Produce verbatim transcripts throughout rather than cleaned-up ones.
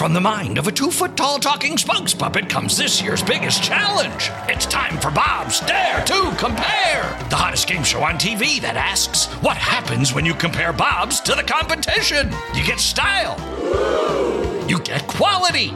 From the mind of a two-foot-tall talking spokes puppet comes this year's biggest challenge. It's time for Bob's Dare to Compare, the hottest game show on T V that asks, what happens when you compare Bob's to the competition? You get style. You get quality.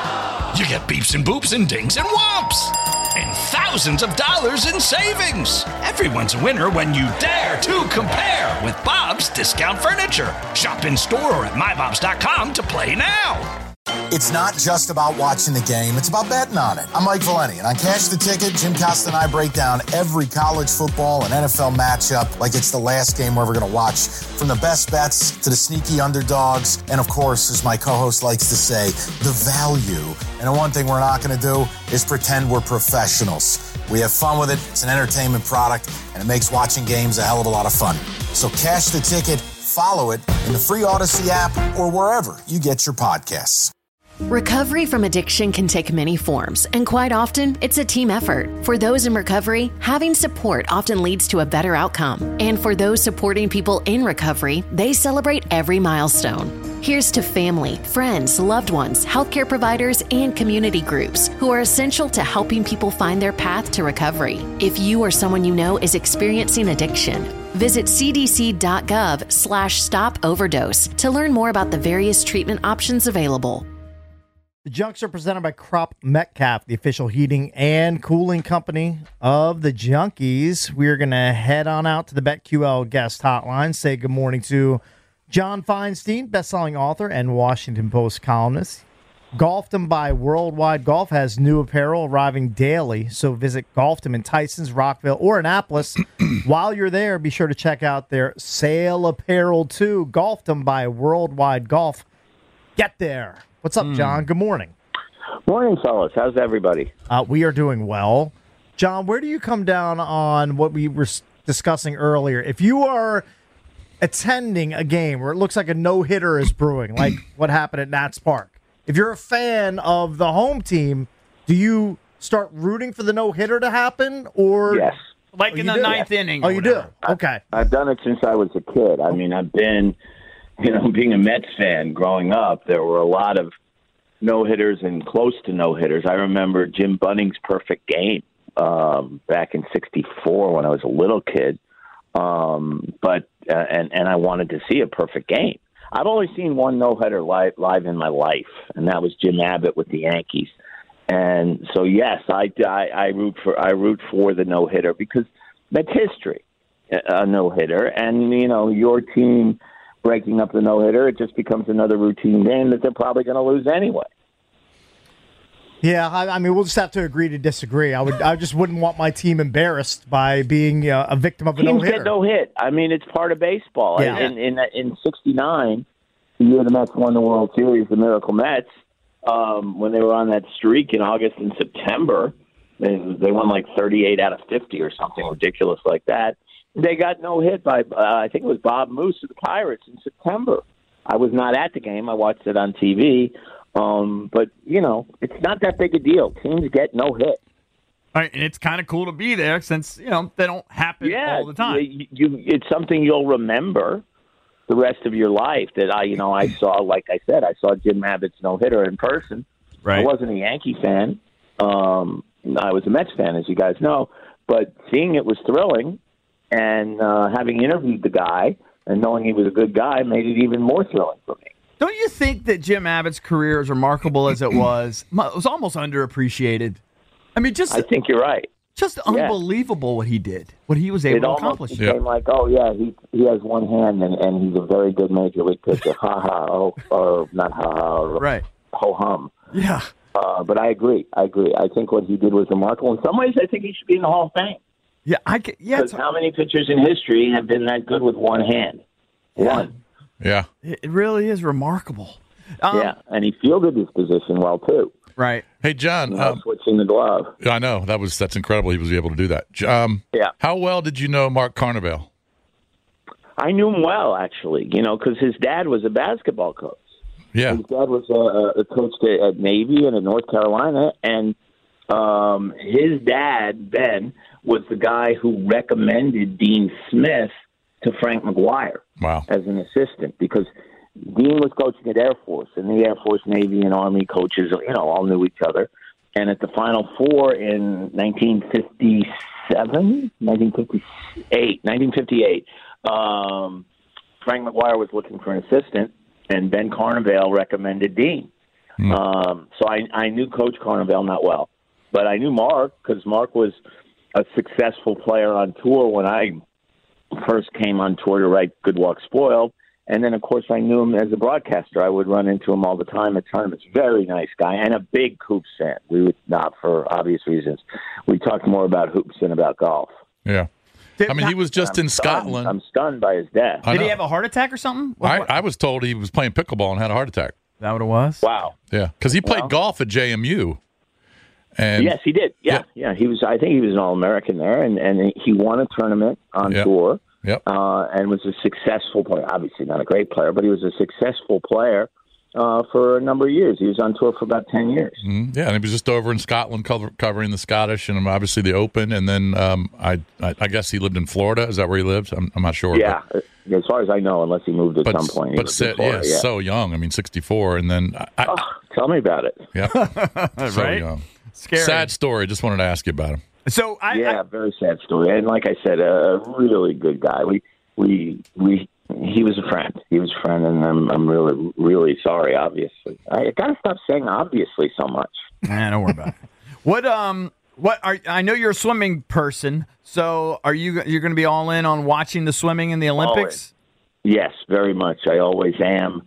You get beeps and boops and dings and whomps. And thousands of dollars in savings. Everyone's a winner when you dare to compare with Bob's Discount Furniture. Shop in store or at my bobs dot com to play now. It's not just about watching the game, it's about betting on it. I'm Mike Valeni, and on Cash the Ticket, Jim Costa and I break down every college football and N F L matchup like it's the last game we're ever going to watch. From the best bets to the sneaky underdogs, and of course, as my co-host likes to say, the value. And the one thing we're not going to do is pretend we're professionals. We have fun with it, it's an entertainment product, and it makes watching games a hell of a lot of fun. So Cash the Ticket, follow it in the free Odyssey app or wherever you get your podcasts. Recovery from addiction can take many forms, and quite often, it's a team effort. For those in recovery, having support often leads to a better outcome. And for those supporting people in recovery, they celebrate every milestone. Here's to family, friends, loved ones, healthcare providers, and community groups who are essential to helping people find their path to recovery. If you or someone you know is experiencing addiction, visit cdc.gov slash stop overdose to learn more about the various treatment options available. The Junks are presented by Crop Metcalf, the official heating and cooling company of the Junkies. We're going to head on out to the BetQL guest hotline, say good morning to John Feinstein, best-selling author and Washington Post columnist. Golfdom by Worldwide Golf has new apparel arriving daily, so visit Golfdom in Tysons, Rockville, or Annapolis. While you're there, be sure to check out their sale apparel, too. Golfdom by Worldwide Golf. Get there. What's up, John? Good morning. Morning, fellas. How's everybody? Uh, we are doing well. John, where do you come down on what we were discussing earlier? If you are attending a game where it looks like a no-hitter is brewing, like what happened at Nats Park, if you're a fan of the home team, do you start rooting for the no-hitter to happen? Or yes. Like oh, in the do? ninth inning. Oh, you do? Okay. I've done it since I was a kid. I mean, I've been... You know, being a Mets fan growing up, there were a lot of no-hitters and close to no-hitters. I remember Jim Bunning's perfect game um, back in sixty-four when I was a little kid. Um, but uh, and, and I wanted to see a perfect game. I've only seen one no-hitter live, live in my life, and that was Jim Abbott with the Yankees. And so, yes, I, I, I root for I root for the no-hitter because that's history, a no-hitter. And, you know, your team breaking up the no-hitter, it just becomes another routine game that they're probably going to lose anyway. Yeah, I, I mean, we'll just have to agree to disagree. I would, I just wouldn't want my team embarrassed by being uh, a victim of a Teams no-hitter. get no hit. I mean, it's part of baseball. Yeah. In in in sixty-nine, the year the Mets won the World Series, the Miracle Mets, um, when they were on that streak in August and September, they, they won like thirty-eight out of fifty or something ridiculous like that. They got no hit by, uh, I think it was Bob Moose of the Pirates in September. I was not at the game. I watched it on T V. Um, but, you know, it's not that big a deal. Teams get no hit. All right, and it's kind of cool to be there since, you know, they don't happen yeah, all the time. You, you, it's something you'll remember the rest of your life that I, you know, I saw, like I said, I saw Jim Abbott's no-hitter in person. Right. I wasn't a Yankee fan. Um, I was a Mets fan, as you guys know. But seeing it was thrilling. And uh, having interviewed the guy and knowing he was a good guy made it even more thrilling for me. Don't you think that Jim Abbott's career, as remarkable as it was, was almost underappreciated? I mean, just I think you're right. Just Yeah. unbelievable what he did, what he was able It to almost accomplish. became Yeah. like, oh, yeah, he he has one hand and, and he's a very good major league pitcher. Ha ha, oh, or not ha ha, or Right. ho hum. Yeah. Uh, but I agree. I agree. I think what he did was remarkable. In some ways, I think he should be in the Hall of Fame. Yeah, I get, yeah. Because how many pitchers in history have been that good with one hand? One. Yeah. It it really is remarkable. Um, yeah, and he fielded his position well, too. Right. Hey, John. You know, Um, switching the glove. I know that was that's incredible. He was able to do that. Um, Yeah. How well did you know Mark Carnevale? I knew him well, actually, you know, because his dad was a basketball coach. Yeah. His dad was a, a coach at Navy and at North Carolina, and um, his dad, Ben, was the guy who recommended Dean Smith to Frank McGuire Wow. as an assistant because Dean was coaching at Air Force, and the Air Force, Navy, and Army coaches, you know, all knew each other. And at the Final Four in nineteen fifty-seven, nineteen fifty-eight, nineteen fifty-eight, um, Frank McGuire was looking for an assistant, and Ben Carnevale recommended Dean. Mm. Um, so I, I knew Coach Carnevale not well, but I knew Mark because Mark was a successful player on tour when I first came on tour to write Good Walk Spoiled. And then, of course, I knew him as a broadcaster. I would run into him all the time at tournaments. Very nice guy and a big hoops fan. We would not, for obvious reasons. We talked more about hoops than about golf. Yeah. I mean, he was just I'm in stunned. Scotland. I'm stunned by his death. Did he have a heart attack or something? What, I, what? I was told he was playing pickleball and had a heart attack. Is that what it was? Wow. Yeah, because he played Well, golf at J M U. And yes, he did. Yeah, yeah, yeah. He was. I think he was an All-American there, and, and he won a tournament on Yep. tour. Yep. Uh, and was a successful player. Obviously not a great player, but he was a successful player uh, for a number of years. He was on tour for about ten years. Mm-hmm. Yeah, and he was just over in Scotland cover, covering the Scottish and obviously the Open. And then um, I, I I guess he lived in Florida. Is that where he lived? I'm, I'm not sure. Yeah, but, as far as I know, unless he moved at but, some point. He But lived said, in Florida, yeah, yeah, so young. I mean, sixty-four. And then, I, I, Oh, tell me about it. yeah, so Right? young. Scary. Sad story. Just wanted to ask you about him. So I, Yeah, I very sad story. And like I said, a really good guy. We we we he was a friend. He was a friend, and I'm I'm really really sorry. Obviously, I got to stop saying obviously so much. Nah, don't worry about it. What um what are I know you're a swimming person, so are you you're going to be all in on watching the swimming in the Olympics? Yes, very much. I always am.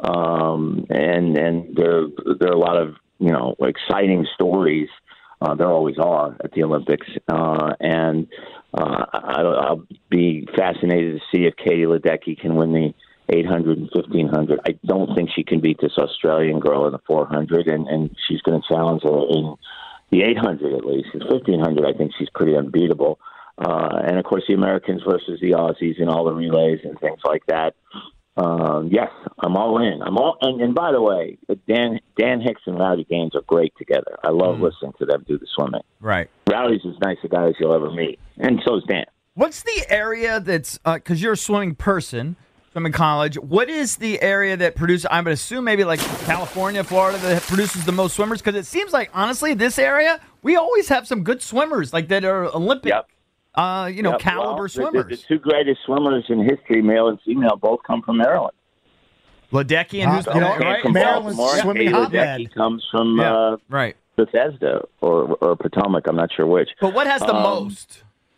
Um, and and there there are a lot of you know exciting stories. Uh, there always are at the Olympics, uh, and uh, I, I'll be fascinated to see if Katie Ledecky can win the eight hundred and fifteen hundred. I don't think she can beat this Australian girl in the four hundred, and, and she's going to challenge her in the eight hundred at least. In fifteen hundred, I think she's pretty unbeatable. Uh, and, of course, the Americans versus the Aussies and all the relays and things like that. Um, yes, I'm all in. I'm all, and, and by the way, Dan Dan Hicks and Rowdy Gaines are great together. I love mm. listening to them do the swimming. Right. Rowdy's as nice a guy as you'll ever meet, and so is Dan. What's the area that's because uh, you're a swimming person from in college? What is the area that produces? I would assume maybe like California, Florida, that produces the most swimmers. Because it seems like honestly, this area we always have some good swimmers like that are Olympic. Yep. Uh, you know, yep. caliber well, swimmers. The, the, the two greatest swimmers in history, male and female, both come from Maryland. Ledecky and who's you know, right? From Maryland's Baltimore. swimming Katie hotbed. Ledecky comes from Yeah, uh, right. Bethesda or or Potomac. I'm not sure which. But what has the Um, most?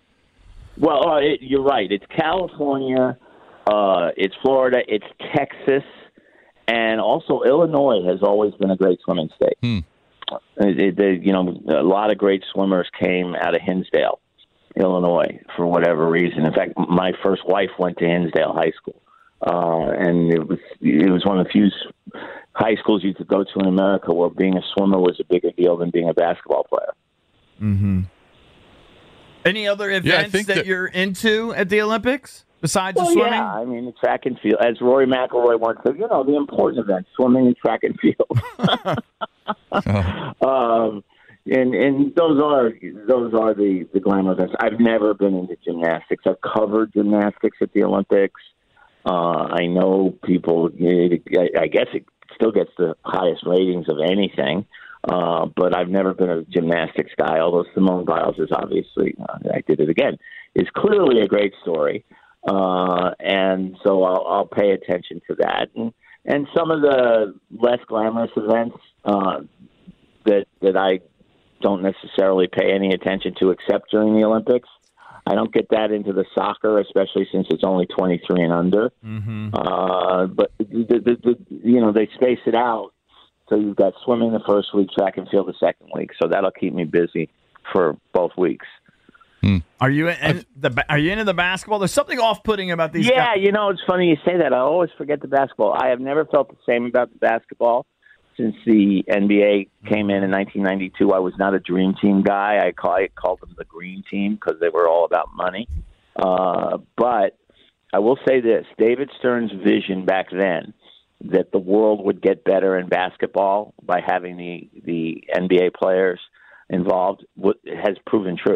Well, uh, it, you're right. It's California, uh, it's Florida, it's Texas, and also Illinois has always been a great swimming state. Hmm. It, it, they, you know, a lot of great swimmers came out of Hinsdale, Illinois, for whatever reason. In fact, my first wife went to Hinsdale High School, uh, and it was it was one of the few high schools you could go to in America where being a swimmer was a bigger deal than being a basketball player. Mm-hmm. Any other events think that, that- you're into at the Olympics besides Well, the swimming? yeah, I mean, the track and field, as Rory McIlroy once said, you know, the important events, swimming and track and field. um, and and those are those are the, the glamour events. I've never been into gymnastics. I've covered gymnastics at the Olympics. Uh, I know people, I guess it still gets the highest ratings of anything. Uh, but I've never been a gymnastics guy, although Simone Biles is obviously, uh, I did it again, is clearly a great story. Uh, and so I'll, I'll pay attention to that. And, and some of the less glamorous events uh, that that I don't necessarily pay any attention to except during the Olympics. I don't get that into the soccer, especially since it's only twenty-three and under. Mm-hmm. Uh, but, the, the, the, you know, they space it out. So you've got swimming the first week, track and field the second week. So that'll keep me busy for both weeks. Hmm. Are you in the? Are you into the basketball? There's something off-putting about these. Yeah, guys. you know, it's funny you say that. I always forget the basketball. I have never felt the same about the basketball since the N B A came in in nineteen ninety-two. I was not a dream team guy. I, call, I called them the green team because they were all about money. Uh, but I will say this. David Stern's vision back then that the world would get better in basketball by having the, the N B A players involved has proven true.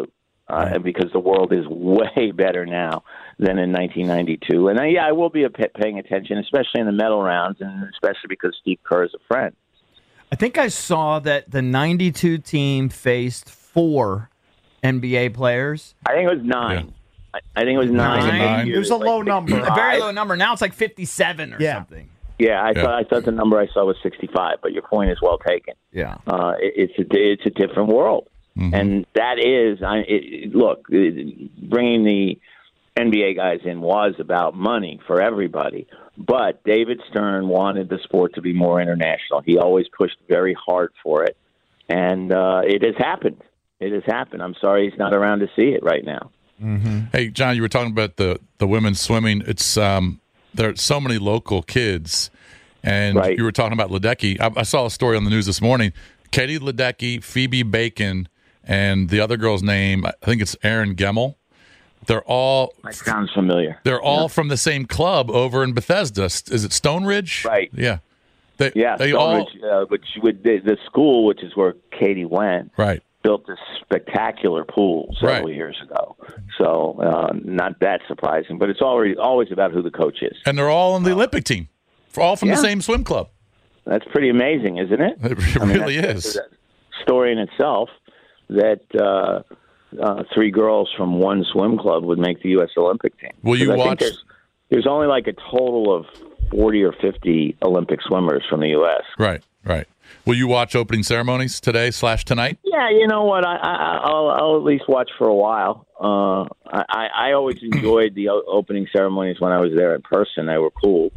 uh, because the world is way better now than in nineteen ninety-two. And uh, yeah, I will be a, paying attention, especially in the medal rounds, and especially because Steve Kerr is a friend. I think I saw that the ninety-two team faced four N B A players. I think it was nine. Yeah. I, I think it was nine. Nine? It was a low number. A very low number. Now it's like fifty-seven or Yeah. something. Yeah, I Yeah. thought I thought the number I saw was sixty-five, but your point is well taken. Yeah. Uh, it, it's a it's a different world, Mm-hmm. and that is I it, look it, bringing the N B A guys in was about money for everybody, but David Stern wanted the sport to be more international. He always pushed very hard for it, and uh, it has happened. It has happened. I'm sorry he's not around to see it right now. Hey, John, you were talking about the, the women's swimming. It's um, there are so many local kids, and Right. you were talking about Ledecky. I, I saw a story on the news this morning. Katie Ledecky, Phoebe Bacon, and the other girl's name, I think it's Erin Gemmel. They're all That sounds familiar. they're all from the same club over in Bethesda. Is it Stone Ridge? Right. Yeah. They, Yeah, They all Stonebridge, uh, which would the, the school, which is where Katie went, right. built this spectacular pool several Right. years ago. So uh, not that surprising, but it's already always about who the coach is. And they're all on the Olympic team. All from Yeah. the same swim club. That's pretty amazing, isn't it? It I mean, really that's- is. that's a story in itself that uh, uh, three girls from one swim club would make the U S Olympic team. Will you 'Cause I think watch- There's, there's only like a total of forty or fifty Olympic swimmers from the U S. Right, right. Will you watch opening ceremonies today slash tonight? Yeah, you know what? I, I I'll, I'll at least watch for a while. Uh, I I always enjoyed the o- opening ceremonies when I was there in person. They were cool.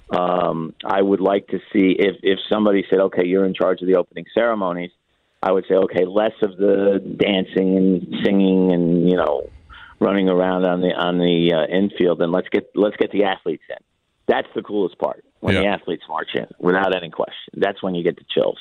Um, I would like to see if if somebody said, "Okay, you're in charge of the opening ceremonies." I would say, "Okay, less of the dancing and singing and you know running around on the on the uh, infield, and let's get let's get the athletes in." That's the coolest part when the Yeah. athletes march in, without any question. That's when you get the chills.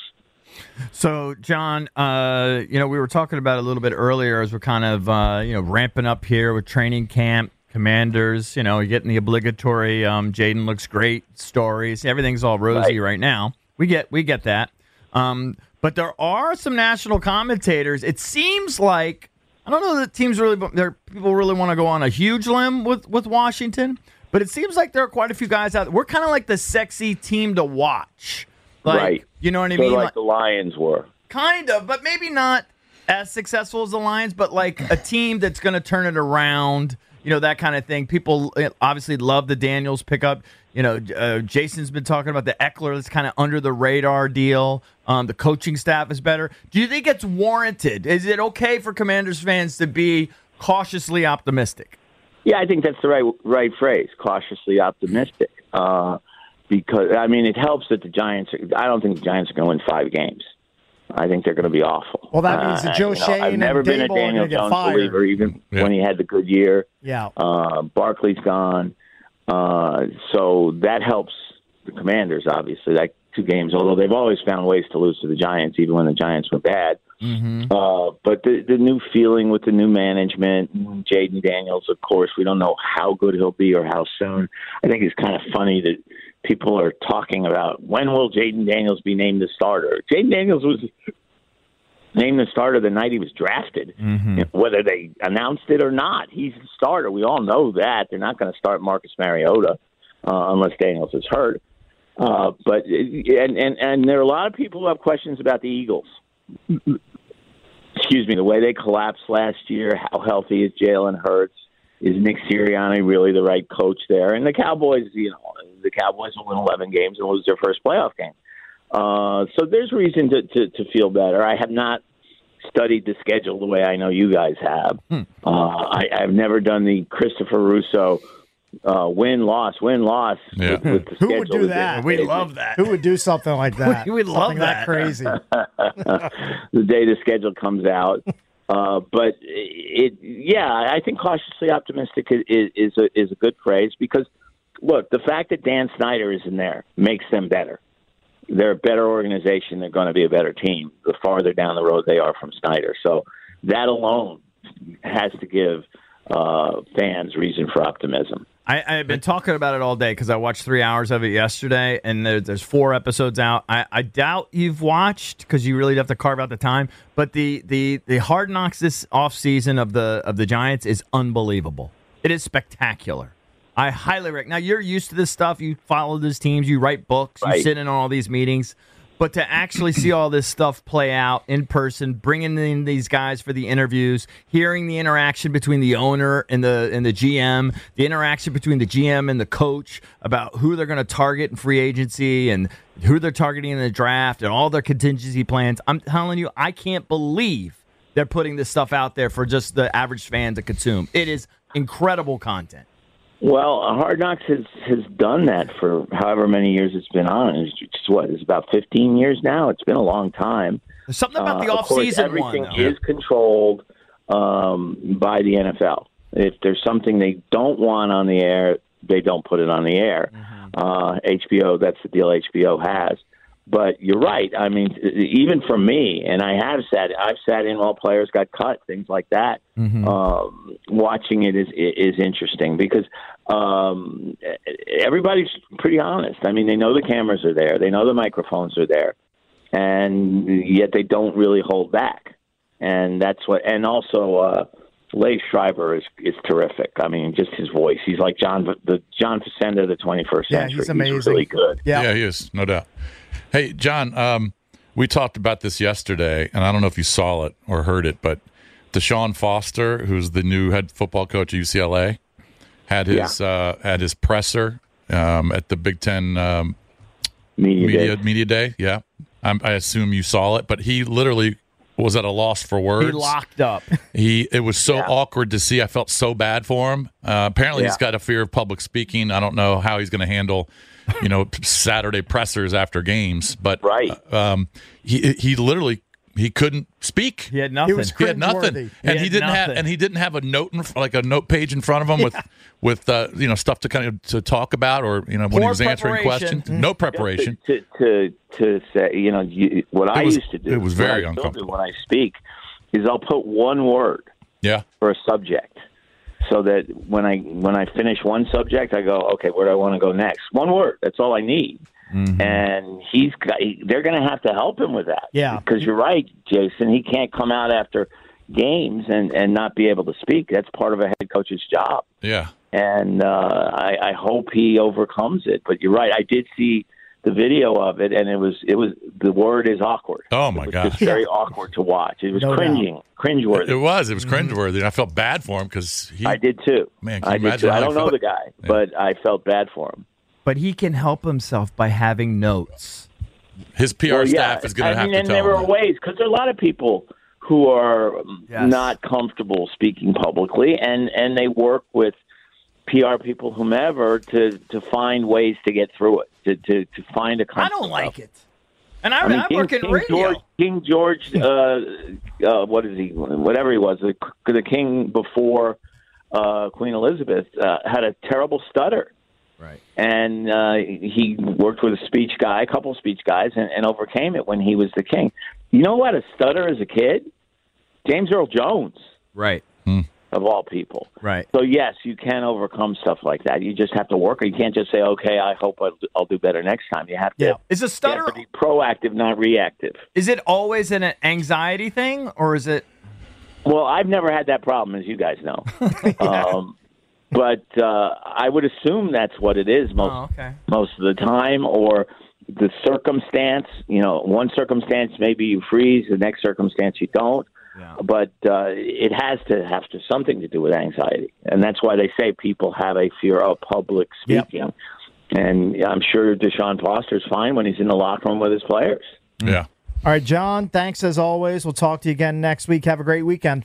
So, John, uh, you know, we were talking about it a little bit earlier as we're kind of, uh, you know, ramping up here with training camp, Commanders, you know, you're getting the obligatory um, Jaden looks great stories. Everything's all rosy Right. right now. We get we get that. Um, but there are some national commentators. It seems like, I don't know that teams really, there people really want to go on a huge limb with, with Washington, but it seems like there are quite a few guys out there. We're kind of like the sexy team to watch. Like, Right. You know what I So mean? like Like- the Lions were. Kind of, but maybe not as successful as the Lions, but like a team that's going to turn it around, you know, that kind of thing. People uh, obviously love the Daniels pickup. You know, uh, Jason's been talking about the Eckler that's kind of under the radar deal. Um, the coaching staff is better. Do you think it's warranted? Is it okay for Commanders fans to be cautiously optimistic? Yeah, I think that's the right right phrase, cautiously optimistic. Uh, because, I mean, it helps that the Giants are, I don't think the Giants are going to win five games. I think they're going to be awful. Well, that means that Joe you know, Shane I've and never been a Dable are Daniel gonna get Jones fired. believer, even Yeah. when he had the good year. Yeah. Uh, Barkley's gone. Uh, so that helps the Commanders, obviously, like two games, although they've always found ways to lose to the Giants, even when the Giants were bad. Mm-hmm. Uh, but the, the new feeling with the new management, Jaden Daniels, of course, we don't know how good he'll be or how soon. I think it's kind of funny that people are talking about when will Jaden Daniels be named the starter. Jaden Daniels was named the starter the night he was drafted, Mm-hmm. you know, whether they announced it or not. He's the starter. We all know that. They're not going to start Marcus Mariota uh, unless Daniels is hurt. Uh, but and, and and there are a lot of people who have questions about the Eagles. Excuse me, the way they collapsed last year. How healthy is Jalen Hurts? Is Nick Sirianni really the right coach there? And the Cowboys, you know, the Cowboys will win eleven games and lose their first playoff game. Uh, so there's reason to, to, to feel better. I have not studied the schedule the way I know you guys have. Hmm. Uh, I, I've never done the Christopher Russo uh, win loss win loss Yeah. with, with the Who schedule. would do that? We love that. Who would do something like that? We would love Something that. crazy. the day the schedule comes out. Uh, but it, yeah, I think cautiously optimistic is, is a is a good phrase because look, the fact that Dan Snyder is in there makes them better. They're a better organization. They're going to be a better team the farther down the road they are from Snyder. So that alone has to give uh, fans reason for optimism. I, I've been talking about it all day because I watched three hours of it yesterday, and there, there's four episodes out. I, I doubt you've watched because you really have to carve out the time. But the the the Hard Knocks this offseason of the of the Giants is unbelievable. It is spectacular. I highly recommend. Now you're used to this stuff. You follow these teams. You write books. Right. You sit in on all these meetings. But to actually see all this stuff play out in person, bringing in these guys for the interviews, hearing the interaction between the owner and the and the G M, the interaction between the G M and the coach about who they're going to target in free agency and who they're targeting in the draft and all their contingency plans. I'm telling you, I can't believe they're putting this stuff out there for just the average fan to consume. It is incredible content. Well, Hard Knocks has, has done that for however many years it's been on. It's, it's what, it's about fifteen years now. It's been a long time. There's something about the uh, off-season everything one. Everything is controlled um, by the N F L. If there's something they don't want on the air, they don't put it on the air. Mm-hmm. Uh, H B O, that's the deal H B O has. But you're right. I mean, even for me, and I have sat, I've sat in while players got cut, things like that. Mm-hmm. Um, watching it is is interesting because um, everybody's pretty honest. I mean, they know the cameras are there, they know the microphones are there, and yet they don't really hold back. And that's what. And also, uh, Leif Schreiber is is terrific. I mean, just his voice. He's like John, the John Facenda of the twenty-first yeah, century. He's amazing. He's really good. Yeah, yeah, he is, no doubt. Hey, John, um, we talked about this yesterday, and I don't know if you saw it or heard it, but Deshaun Foster, who's the new head football coach at U C L A, had his yeah. uh, had his presser um, at the Big Ten um, media, media day. media day. Yeah, I'm, I assume you saw it, but he literally was at a loss for words. He locked up. He it was so yeah. awkward to see. I felt so bad for him. Uh, apparently, yeah. he's got a fear of public speaking. I don't know how he's going to handle, you know, Saturday pressers after games. But right. um, he he literally he couldn't speak. He had nothing. He, was He had nothing, he and he he didn't nothing. have and he didn't have a note in, like a note page in front of him yeah. with with uh, you know stuff to kind of to talk about or you know when Poor he was answering preparation. questions. No preparation. To to to say, you know, you, what It I was- used to do. it was very what I still do uncomfortable. when I speak is I'll put one word Yeah. for a subject, so that when I when I finish one subject, I go, okay, where do I want to go next? One word. That's all I need. Mm-hmm. And he's got, they're going to have to help him with that. Yeah. Because you're right, Jason. He can't come out after games and, and not be able to speak. That's part of a head coach's job. Yeah. And uh, I, I hope he overcomes it. But you're right. I did see the video of it, and it was it was the word is awkward. Oh my it was gosh. Just very awkward to watch. It was No cringing, cringeworthy. It was. It was cringeworthy. And I felt bad for him because he. I did too. Man, can you I did imagine too. how I he don't know felt? the guy, Yeah. but I felt bad for him. But he can help himself by having notes. His P R Well, staff yeah. is going I to have mean, to and tell there him. are that. ways because there are a lot of people who are um, Yes. not comfortable speaking publicly, and, and they work with P R people, whomever, to, to find ways to get through it, to to, to find a. I don't like it. And I, I, mean, I King, work in King radio. George, King George, uh, uh, what is he? Whatever he was, the, the king before uh, Queen Elizabeth uh, had a terrible stutter. Right. And uh, he worked with a speech guy, a couple of speech guys, and, and overcame it when he was the king. You know what? A stutter as a kid? James Earl Jones, Right. of all people. Right. So, yes, you can overcome stuff like that. You just have to work. You can't just say, okay, I hope I'll, I'll do better next time. You have to, Yeah. Is a you stutter, have to be proactive, not reactive. is it always an anxiety thing, or is it? Well, I've never had that problem, as you guys know. um, but uh, I would assume that's what it is most Oh, okay. most of the time, or the circumstance. You know, one circumstance maybe you freeze, the next circumstance you don't. Yeah. But uh, it has to have to something to do with anxiety, and that's why they say people have a fear of public speaking. Yep. And I'm sure Deshaun Foster's fine when he's in the locker room with his players. Yeah. All right, John, thanks as always. We'll talk to you again next week. Have a great weekend.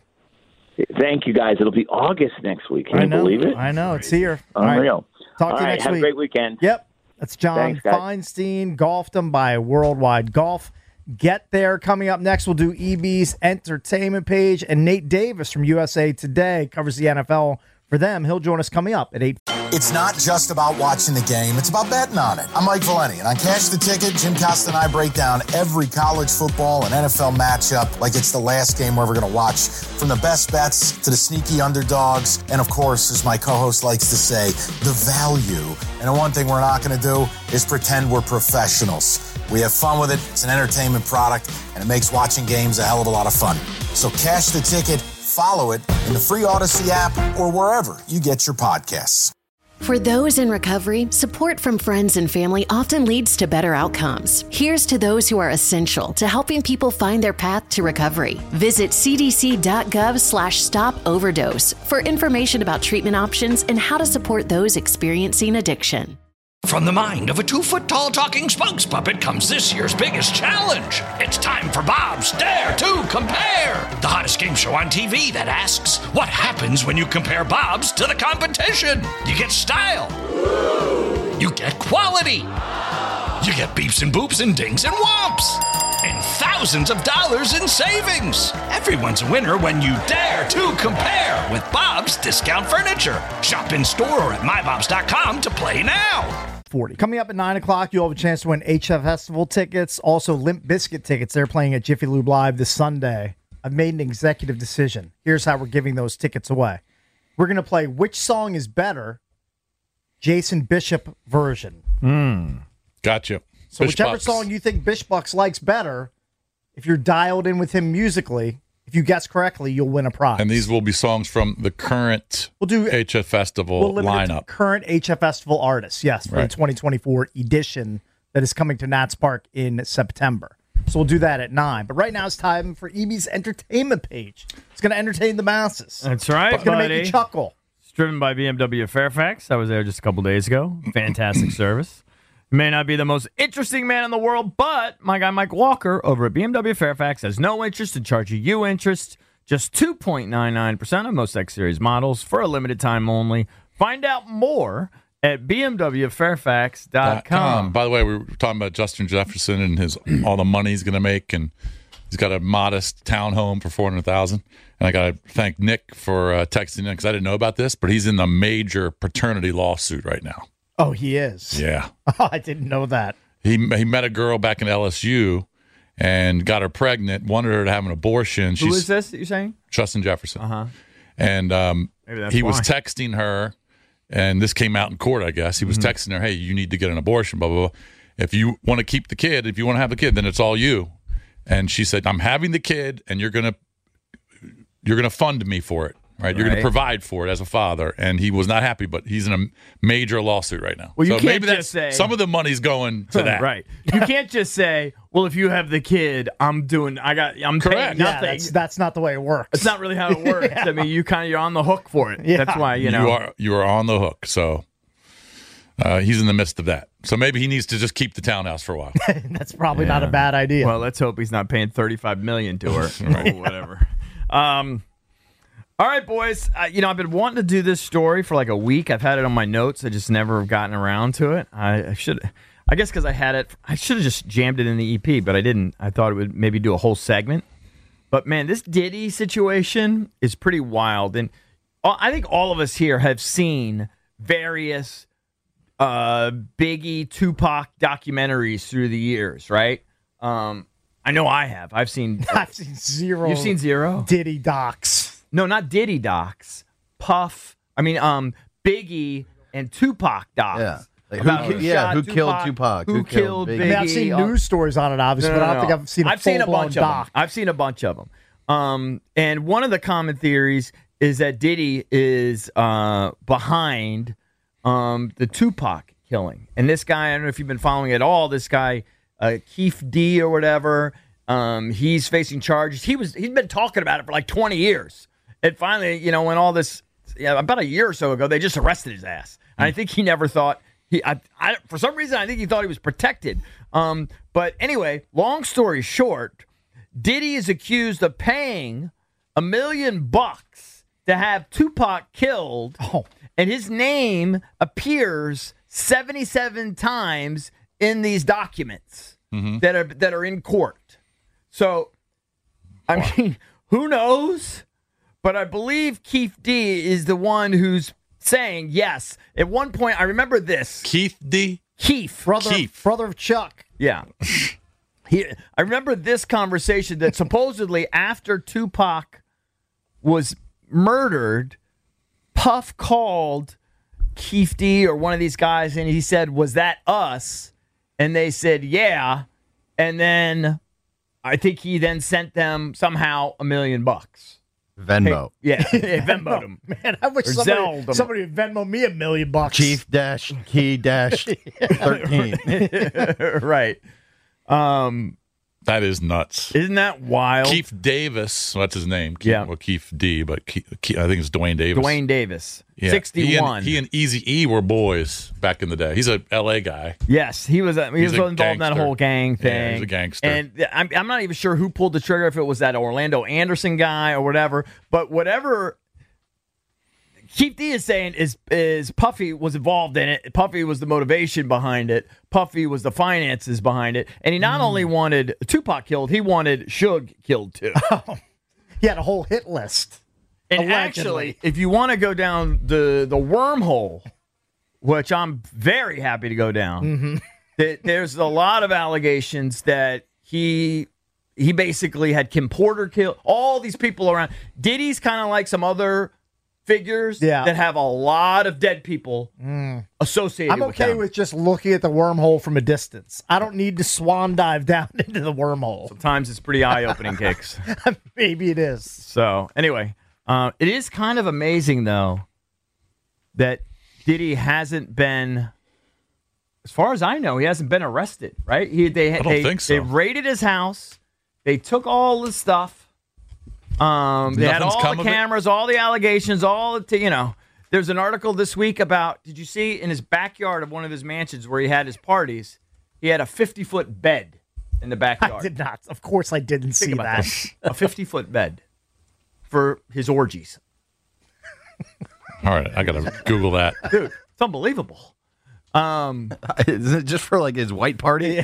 Thank you, guys. It'll be August next week. Can I you know, believe it? I know. It's here. All right. Unreal. Talk All to you right, next have week. a great weekend. Yep. That's John Thanks, guys. Feinstein. Golfed him by Worldwide Golf. Get there. Coming up next, we'll do E B's entertainment page. And Nate Davis from U S A Today covers the N F L For them, he'll join us coming up at eight. It's not just about watching the game, it's about betting on it. I'm Mike Valeni, and on Cash the Ticket, Jim Costa and I break down every college football and N F L matchup like it's the last game we're ever going to watch, from the best bets to the sneaky underdogs, and of course, as my co-host likes to say, the value. And the one thing we're not going to do is pretend we're professionals. We have fun with it, it's an entertainment product, and it makes watching games a hell of a lot of fun. So Cash the Ticket, follow it in the free Odyssey app or wherever you get your podcasts. For those in recovery, support from friends and family often leads to better outcomes. Here's to those who are essential to helping people find their path to recovery. Visit cdc.gov slash stop overdose for information about treatment options and how to support those experiencing addiction. From the mind of a two-foot-tall talking spokes puppet comes this year's biggest challenge. It's time for Bob's Dare to Compare, the hottest game show on T V that asks, what happens when you compare Bob's to the competition? You get style. You get quality. You get beeps and boops and dings and whomps. And thousands of dollars in savings. Everyone's a winner when you dare to compare with Bob's Discount Furniture. Shop in store or at my bobs dot com to play now. forty. Coming up at nine o'clock, you'll have a chance to win H F Festival tickets, also Limp Bizkit tickets. They're playing at Jiffy Lube Live this Sunday. I've made an executive decision. Here's how we're giving those tickets away. We're going to play Which Song is Better, Jason Bishop version. Mm. Gotcha. So Bish whichever Bucks. song you think Bish Bucks likes better, if you're dialed in with him musically, if you guess correctly, you'll win a prize. And these will be songs from the current We'll do- H F Festival We'll limit it to lineup. current H F Festival artists, yes, for Right. the twenty twenty-four edition that is coming to Nats Park in September. So we'll do that at nine. But right now it's time for E B's entertainment page. It's going to entertain the masses. That's right, It's going to buddy. make you chuckle. It's driven by B M W of Fairfax. I was there just a couple days ago. Fantastic service. May not be the most interesting man in the world, but my guy Mike Walker over at B M W Fairfax has no interest in charging you interest. Just two point nine nine percent of most X Series models for a limited time only. Find out more at b m w fairfax dot com. By the way, we were talking about Justin Jefferson and his all the money he's going to make, and he's got a modest townhome for four hundred thousand dollars. And I got to thank Nick for uh, texting in because I didn't know about this, but he's in the major paternity lawsuit right now. Oh, he is? Yeah. Oh, I didn't know that. He he met a girl back in L S U and got her pregnant, wanted her to have an abortion. Who is this that you're saying? Justin Jefferson. Uh-huh. And um, Maybe that's he was why. texting her, and this came out in court, I guess. He was Mm-hmm. texting her, hey, you need to get an abortion, blah, blah, blah. If you want to keep the kid, if you want to have the kid, then it's all you. And she said, I'm having the kid, and you're going to you're gonna fund me for it. Right, you're going Right. to provide for it as a father, and he was not happy. But he's in a major lawsuit right now. Well, you so can't maybe that's just say- some of the money's going to that. Right. You can't just say, well, if you have the kid, I'm doing, I got, I'm Correct. paying Yeah, nothing. that's, that's not the way it works. It's not really how it works. I mean, you kind of, you're on the hook for it. Yeah. That's why, you know. You are you are on the hook. So uh, he's in the midst of that. So maybe he needs to just keep the townhouse for a while. That's probably not a bad idea. Well, let's hope he's not paying thirty-five million dollars to her or whatever. Um, all right, boys. Uh, you know, I've been wanting to do this story for like a week. I've had it on my notes. I just never have gotten around to it. I, I should, I guess, because I had it. I should have just jammed it in the E P, but I didn't. I thought it would maybe do a whole segment. But man, this Diddy situation is pretty wild, and I think all of us here have seen various uh, Biggie, Tupac documentaries through the years, right? Um, I know I have. I've seen. I've seen zero. You've seen zero? Diddy docs. No, not Diddy docs. Puff. I mean, um, Biggie and Tupac docs. Yeah. Like, About who, who yeah, shot who killed Tupac? Who, Who killed killed Biggie? Biggie? I mean, I've seen all- news stories on it, obviously, No, but no, I don't no. think I've seen a I've seen a full-blown bunch of them. doc. I've seen a bunch of them. Um, and one of the common theories is that Diddy is uh, behind um, the Tupac killing. And this guy, I don't know if you've been following at all, this guy, uh, Keith D or whatever, um, he's facing charges. He was, he's been talking about it for like twenty years. And finally, you know, when all this, yeah, about a year or so ago, they just arrested his ass. And I think he never thought, he, I, I, for some reason, I think he thought he was protected. Um, but anyway, long story short, Diddy is accused of paying a million bucks to have Tupac killed, Oh. and his name appears seventy-seven times in these documents that are that are in court. So, I mean, who knows? but I believe Keith D is the one who's saying yes. At one point, I remember this. Keith D? Keith. Brother, Keith. brother of Chuck. Yeah. He, I remember this conversation that supposedly after Tupac was murdered, Puff called Keith D or one of these guys and he said, "Was that us?" And they said, "Yeah." And then I think he then sent them somehow a million bucks. Venmo. Hey, yeah, yeah, Venmo'd him. Man, I wish Or somebody, Zelled 'em. somebody would Venmo me a million bucks. Chief dash key dash thirteen. Right. Um, That is nuts. isn't that wild? Keith Davis, well, that's his name. Keith, Yeah. Well, Keith D, but Keith, Keith, I think it's Dwayne Davis. Dwayne Davis, Yeah. sixty-one. He and, he and Easy E were boys back in the day. He's a L A guy. Yes, he was. Uh, he He's was a involved in that gangster. whole gang thing. Yeah, he's a gangster. And I'm, I'm not even sure who pulled the trigger, if it was that Orlando Anderson guy or whatever. But whatever Keith D is saying is is Puffy was involved in it. Puffy was the motivation behind it. Puffy was the finances behind it. And he not only wanted Tupac killed, he wanted Suge killed too. He had a whole hit list. And Allegedly. actually, if you want to go down the the wormhole, which I'm very happy to go down, Mm-hmm. th- there's a lot of allegations that he he basically had Kim Porter killed, all these people around. Diddy's kind of like some other figures Yeah. that have a lot of dead people associated I'm with okay them. with just looking at the wormhole from a distance. I don't need to swan dive down into the wormhole. Sometimes it's pretty eye-opening, Kicks. Maybe it is. So anyway, uh, it is kind of amazing though that Diddy hasn't been, as far as I know, he hasn't been arrested. Right? He they I don't they, think so. They raided his house. They took all the stuff. Um, they had Nothing's all come the of it? cameras, all the allegations, all the you know. There's an article this week about. Did you see in his backyard of one of his mansions where he had his parties? He had a fifty foot bed in the backyard. I did not. Of course, I didn't see Think about that. this. A fifty foot bed for his orgies. All right, I got to Google that. Dude, it's unbelievable. Um, Is it just for like his white party?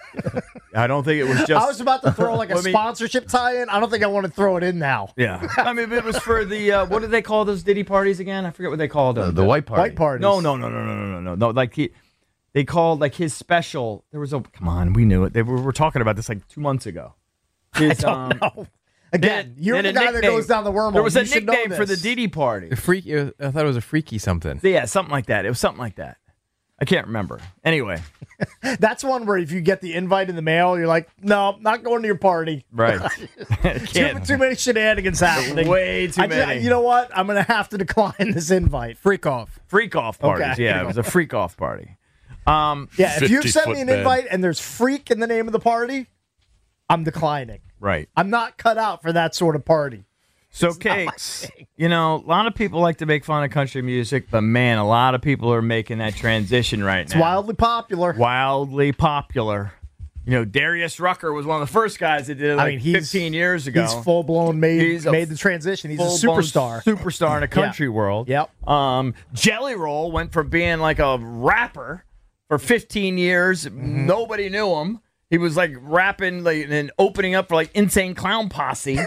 I don't think it was just. I was about to throw like a Let me- sponsorship tie-in. I don't think I want to throw it in now. Yeah, I mean, it was for the uh, what did they call those Diddy parties again? I forget what they called them. Uh, the white party. White parties. No, no, no, no, no, no, no, no, no. Like he, they called like his special. There was a come on, we knew it. They were, we were talking about this like two months ago. His, I don't know. Again, then- you're then the a guy that nickname. goes down the wormhole. There was You a should know nickname for the this. Diddy party. Freak, I thought it was a freaky something. Yeah, something like that. It was something like that. I can't remember. Anyway, That's one where if you get the invite in the mail, you're like, no, not going to your party. right? Too, Can't. too many shenanigans happening. Way too I ju- many. you know what? I'm going to have to decline this invite. Freak off. Freak off parties. Okay. Yeah, it was a freak off party. Um, Yeah, if you've fifty sent foot me an bed. invite and there's freak in the name of the party, I'm declining. right. I'm not cut out for that sort of party. So, Cakes, you know, a lot of people like to make fun of country music, but man, a lot of people are making that transition right It's now. wildly popular. Wildly popular. You know, Darius Rucker was one of the first guys that did it like I mean, he's fifteen years ago. He's full blown made He's a made the transition. He's a Full-blown superstar. Superstar in a country world. Yep. Um, Jelly Roll went from being like a rapper for fifteen years. Mm-hmm. Nobody knew him. He was like rapping like, and opening up for like Insane Clown Posse.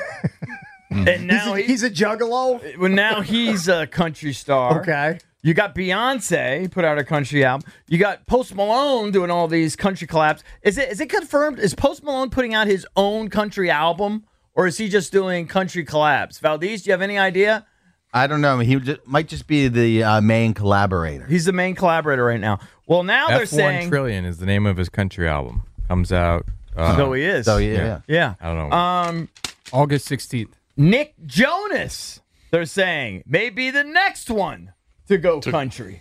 And now He's a, he- he's a juggalo. well, now he's a country star. Okay. You got Beyonce put out a country album. You got Post Malone doing all these country collabs. Is it is it confirmed? Is Post Malone putting out his own country album, or is he just doing country collabs? Valdez, do you have any idea? I don't know. He just, might just be the uh, main collaborator. He's the main collaborator right now. Well, now they're F one saying Trillion is the name of his country album. Comes out. Uh, so he is. So yeah, Yeah. yeah. yeah. I don't know. Um, August sixteenth. Nick Jonas, they're saying, may be the next one to go country.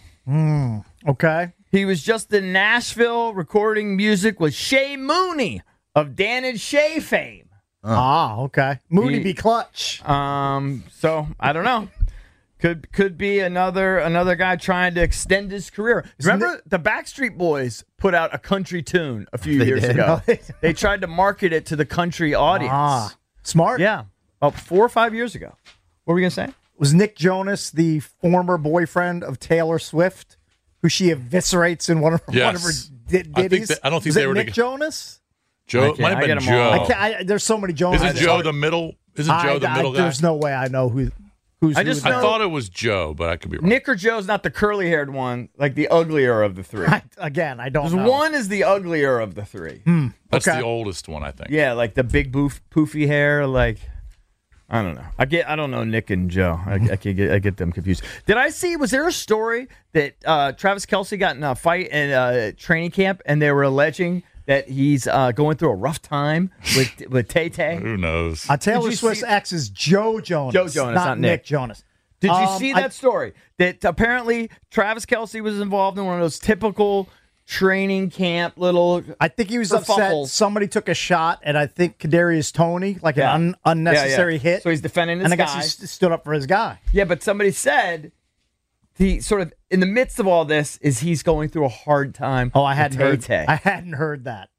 Okay. He was just in Nashville recording music with Shay Mooney of Dan and Shay fame. Ah, okay. Moody He- be clutch. Um, so I don't know. Could could be another another guy trying to extend his career. Remember the Backstreet Boys put out a country tune a few They years did? ago. They tried to market it to the country audience. Ah, smart. Yeah, about four or five years ago. What were we gonna say? Was Nick Jonas the former boyfriend of Taylor Swift, who she eviscerates in one of, Yes. one of her di- I think ditties? that- I don't think Was they it were Nick toge- Jonas. Joe, I it might have can't- I been get 'em all. Joe. I can't, I, there's so many Jonas. Isn't Joe the middle? Isn't I- Joe the I- middle guy? There's no way I know who. Who's I who just there? I thought it was Joe, but I could be wrong. Nick or Joe's not the curly-haired one, like the uglier of the three. I, again, I don't Because know. one is the uglier of the three. That's okay. the oldest one, I think. Yeah, like the big boof, poofy hair. Like I don't know. I get. I don't know Nick and Joe. I, I can get. I get them confused. Did I see? Was there a story that uh, Travis Kelce got in a fight in uh, training camp, and they were alleging that he's uh, going through a rough time with with Tay Tay? Who knows? Uh, Taylor you Swift's see- ex is Joe Jonas. Joe Jonas, not, not Nick. Nick. Jonas. Did you Um, see I- that story? That apparently Travis Kelce was involved in one of those typical training camp little. I think he was upset. kerfuffles. Somebody took a shot, and I think Kadarius Toney, like Yeah. an un- unnecessary Yeah, yeah. hit. So he's defending his and I guess guy. he st- stood up for his guy. Yeah, but somebody said he sort of in the midst of all this is he's going through a hard time. Oh, I with hadn't heard. Tay-Tay. I hadn't heard that.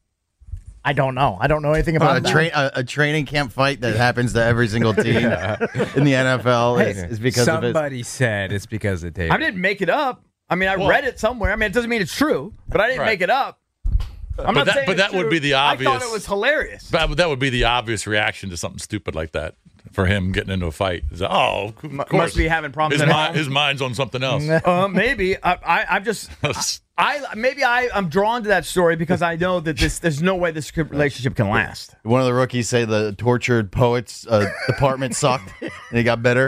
I don't know. I don't know anything about a, that. tra- a, a training camp fight that happens to every single team in the N F L is, is because of Somebody said it's because of Taylor. I didn't make it up. I mean, I Well- read it somewhere. I mean, it doesn't mean it's true, but I didn't Right. make it up. I'm But not that- saying but it's that would true. be the I obvious- thought it was hilarious. That, that would be the obvious reaction to something stupid like that for him getting into a fight. Is that, oh, of course. Must be having problems His, at mi- home. his mind's on something else. Uh, maybe I, I, I'm just I maybe I I'm drawn to that story because I know that this there's no way this relationship can last. One of the rookies say the tortured poets uh, department sucked and it got better.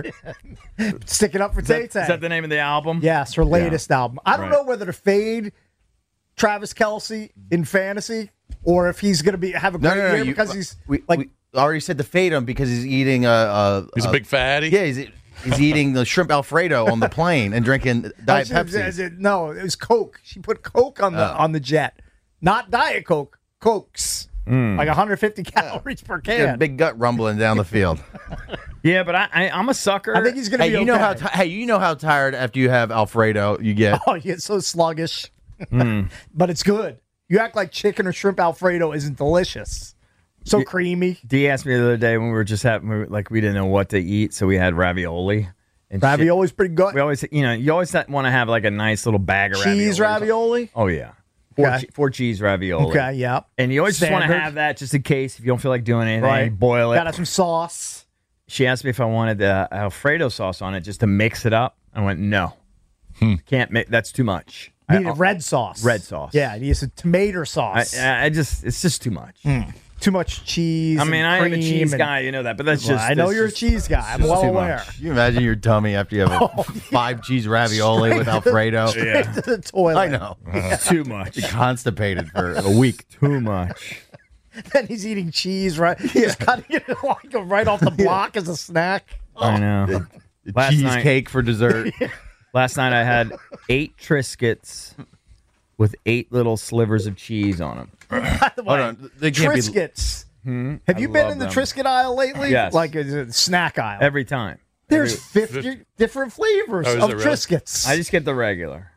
Stick it up for Is Tay that, Tay. is that the name of the album? Yes, her latest album. I don't Right. know whether to fade Travis Kelce in fantasy or if he's going to be have a No, great no, no. year you- because he's we, like we already said to fade him because he's eating a. a He's a big fatty. Yeah, he's, he's eating the shrimp Alfredo on the plane and drinking Diet Oh, she- Pepsi. it- no, it was Coke. She put Coke on the Oh. on the jet, not Diet Coke. Cokes, like one hundred fifty calories per Yeah, can. big gut rumbling down the field. Yeah, but I, I I'm a sucker. I think he's going to hey, be you know okay. how ti hey, you know how tired after you have Alfredo you get. Oh, you get so sluggish, Hmm. but it's good. You act like chicken or shrimp Alfredo isn't delicious. So creamy. Dee asked me the other day when we were just having we were, like we didn't know what to eat, so we had ravioli. And shit- Ravioli's pretty good. We always, you know, you always want to have like a nice little bag of Cheese ravioli. ravioli. Oh yeah, four, Okay. che- four cheese ravioli. Okay, yeah. And you always just want to Standard. have that just in case if you don't feel like doing anything. Right. Boil it. Gotta have some sauce. She asked me if I wanted the Alfredo sauce on it just to mix it up. I went no, Hmm. can't make. That's too much. You need I, a red sauce. red sauce. Yeah, you need some tomato I, sauce. I just it's just too much. Too much cheese. I mean, and I am a cream cheese and- guy, you know that, but that's Well, just. I know that's you're just- a cheese guy. I'm just well too aware. much. Can you imagine your tummy after you have a five cheese ravioli with Alfredo? Yeah. To the toilet. I know. Too much. Constipated for a week. Too much. Then he's eating cheese, right? He's cutting it like right off the block as a snack. I know. Last night- Cheesecake for dessert. Last night I had eight Triscuits with eight little slivers of cheese on them. By the way, Hold on. They can't be- Triscuits. Have you Hmm? I been love in the them. Triscuit aisle lately? Yes. Like a, a snack aisle. Every time. There's fifty different flavors Oh, is of there really? Triscuits. I just get the regular.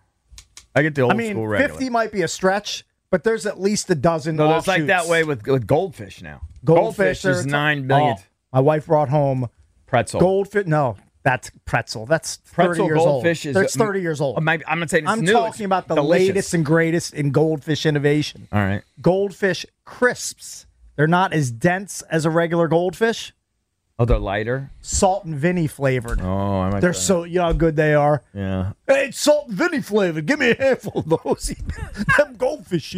I get the old I mean, school regular. fifty might be a stretch, but there's at least a dozen. No, it's like that offshoots. way with, with goldfish now. Goldfish. is there's- nine billion. Oh, my wife brought home Pretzel. goldfish. No, that's pretzel. That's thirty Pretzel years goldfish old. is That's thirty years old. Oh, maybe- I'm not saying it's I'm new. talking It's about the delicious. latest and greatest in goldfish innovation. All right. Goldfish crisps. They're not as dense as a regular goldfish. Oh, they're lighter. Salt and vinny flavored. Oh, I might. They're try so you know how good they are. that. Yeah. Hey, it's salt and vinny flavored. Give me a handful of those. Them goldfish.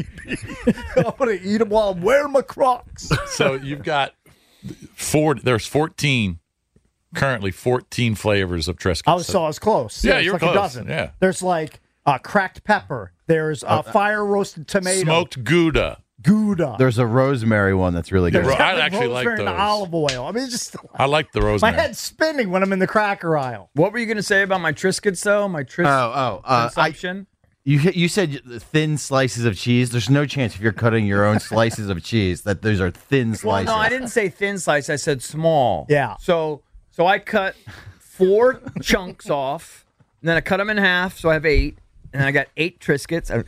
I'm gonna eat them while I'm wearing my Crocs. So you've got four. There's fourteen currently. fourteen flavors of Triscuits. I was so I was close. Yeah, it's you're like close. A dozen. Yeah. There's like uh, cracked pepper. There's uh, fire roasted tomato. smoked Gouda. Gouda. There's a rosemary one that's really good. There's I the actually like rosemary and those. the olive oil. I mean, it's just I like the my rosemary. head's spinning when I'm in the cracker aisle. What were you going to say about my Triscuits, though? My Tris Oh, oh. Uh, I, consumption? you you said thin slices of cheese. There's no chance if you're cutting your own slices of cheese that those are thin Well, slices. no, I didn't say thin slice. I said small. Yeah. So, so I cut four chunks off, and then I cut them in half, so I have eight, and I got eight Triscuits. I,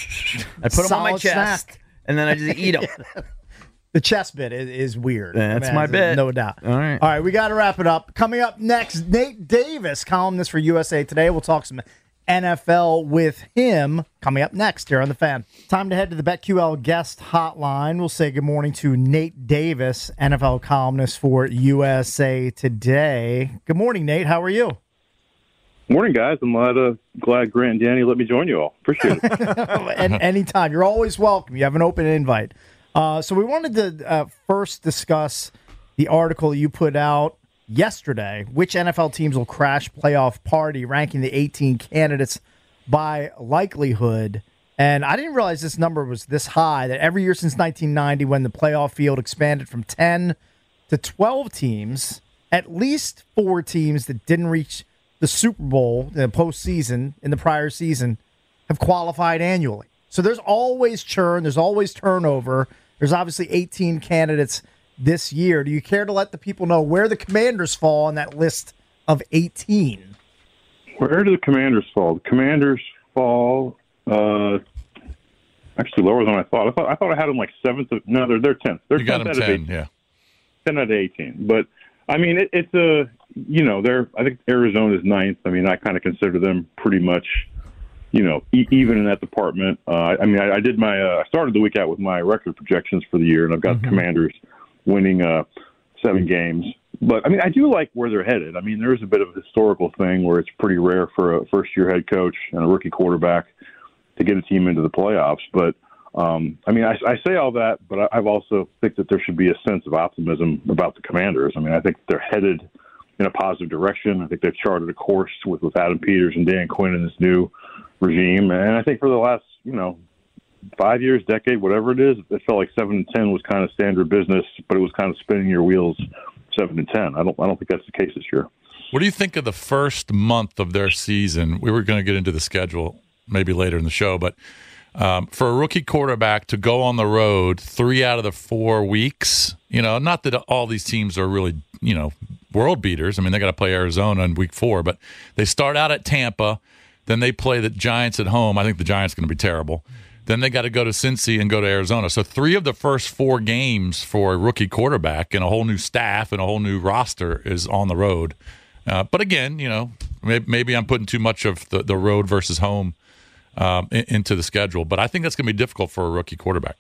I put them on my Solid chest, snack. and then I just eat them. The chest bit is, is weird. That's I mean, my there's bit. No doubt. All right. All right, we got to wrap it up. Coming up next, Nate Davis, columnist for U S A Today. We'll talk some N F L with him coming up next here on The Fan. Time to head to the BetQL guest hotline. We'll say good morning to Nate Davis, N F L columnist for U S A Today. Good morning, Nate. How are you? Morning, guys. I'm glad, uh, glad Grant and Danny let me join you all. Appreciate it. And anytime. You're always welcome. You have an open invite. Uh, so we wanted to uh, first discuss the article you put out yesterday, which N F L teams will crash playoff party, ranking the eighteen candidates by likelihood. And I didn't realize this number was this high, that every year since nineteen ninety, when the playoff field expanded from ten to twelve teams, at least four teams that didn't reach the Super Bowl, the postseason in the prior season, have qualified annually. So there's always churn. There's always turnover. There's obviously eighteen candidates this year. Do you care to let the people know where the Commanders fall on that list of eighteen? Where do the Commanders fall? The Commanders fall uh, actually lower than I thought. I thought I thought I had them like seventh. Of, no, they're they're tenth. They're You got them ten, yeah. ten out of eighteen. But I mean, it, it's a you know they're I think Arizona's ninth. I mean, I kind of consider them pretty much you know e- even in that department. Uh, I mean, I, I did my uh, I started the week out with my record projections for the year, and I've got mm-hmm. the Commanders winning uh, seven games. But, I mean, I do like where they're headed. I mean, there's a bit of a historical thing where it's pretty rare for a first-year head coach and a rookie quarterback to get a team into the playoffs. But, um, I mean, I, I say all that, but I, I've also think that there should be a sense of optimism about the Commanders. I mean, I think they're headed in a positive direction. I think they've charted a course with, with Adam Peters and Dan Quinn in this new regime. And I think for the last, you know, five years, decade, whatever it is, it felt like seven and ten was kind of standard business, but it was kind of spinning your wheels seven and ten. I don't, I don't think that's the case this year. What do you think of the first month of their season? We were going to get into the schedule maybe later in the show, but um, for a rookie quarterback to go on the road three out of the four weeks, you know, not that all these teams are really, you know, world beaters. I mean, they got to play Arizona in week four, but they start out at Tampa, then they play the Giants at home. I think the Giants are going to be terrible. Then they got to go to Cincy and go to Arizona. So three of the first four games for a rookie quarterback and a whole new staff and a whole new roster is on the road. Uh, but again, you know, maybe, maybe I'm putting too much of the, the road versus home um, in, into the schedule. But I think that's going to be difficult for a rookie quarterback.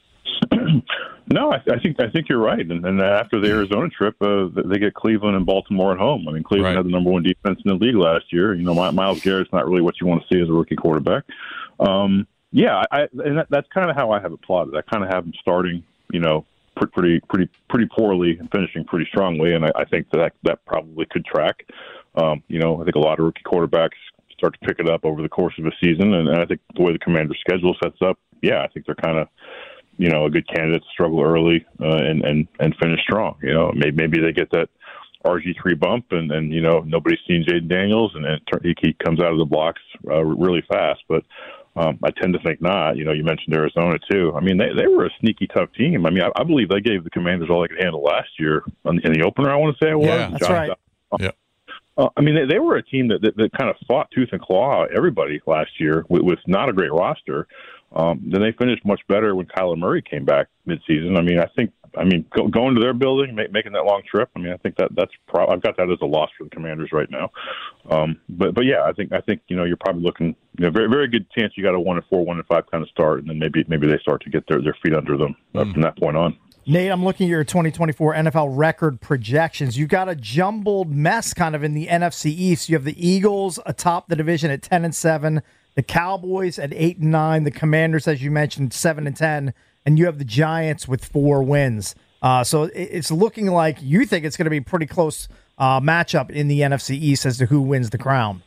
No, I, I think I think you're right. And, and after the Arizona trip, uh, they get Cleveland and Baltimore at home. I mean, Cleveland right. had the number one defense in the league last year. You know, Myles Garrett's not really what you want to see as a rookie quarterback. Um, Yeah, I, and that, that's kind of how I have it plotted. I kind of have them starting, you know, pretty, pretty, pretty poorly and finishing pretty strongly, and I, I think that that probably could track. Um, you know, I think a lot of rookie quarterbacks start to pick it up over the course of a season, and, and I think the way the Commanders' schedule sets up, yeah, I think they're kind of, you know, a good candidate to struggle early uh, and and and finish strong. You know, maybe maybe they get that R G three bump, and, and you know nobody's seen Jaden Daniels, and, and he comes out of the blocks uh, really fast, but. Um, I tend to think not. You know, you mentioned Arizona, too. I mean, they, they were a sneaky, tough team. I mean, I, I believe they gave the Commanders all they could handle last year in the opener, I want to say it was. Yeah, that's right. Yeah. Uh, I mean, they, they were a team that, that, that kind of fought tooth and claw everybody last year with, with not a great roster. Um, then they finished much better when Kyler Murray came back midseason. I mean, I think, I mean, go, going to their building, make, making that long trip. I mean, I think that that's pro- I've got that as a loss for the Commanders right now. Um, but but yeah, I think I think you know you're probably looking, you know, very very good chance you got a one and four, one and five kind of start, and then maybe maybe they start to get their, their feet under them uh, mm. from that point on. Nate, I'm looking at your twenty twenty-four N F L record projections. You've got a jumbled mess kind of in the N F C East. You have the Eagles atop the division at ten and seven. The Cowboys at eight and nine, the Commanders, as you mentioned, seven and ten, and you have the Giants with four wins. Uh, so it's looking like you think it's going to be a pretty close uh, matchup in the N F C East as to who wins the crown.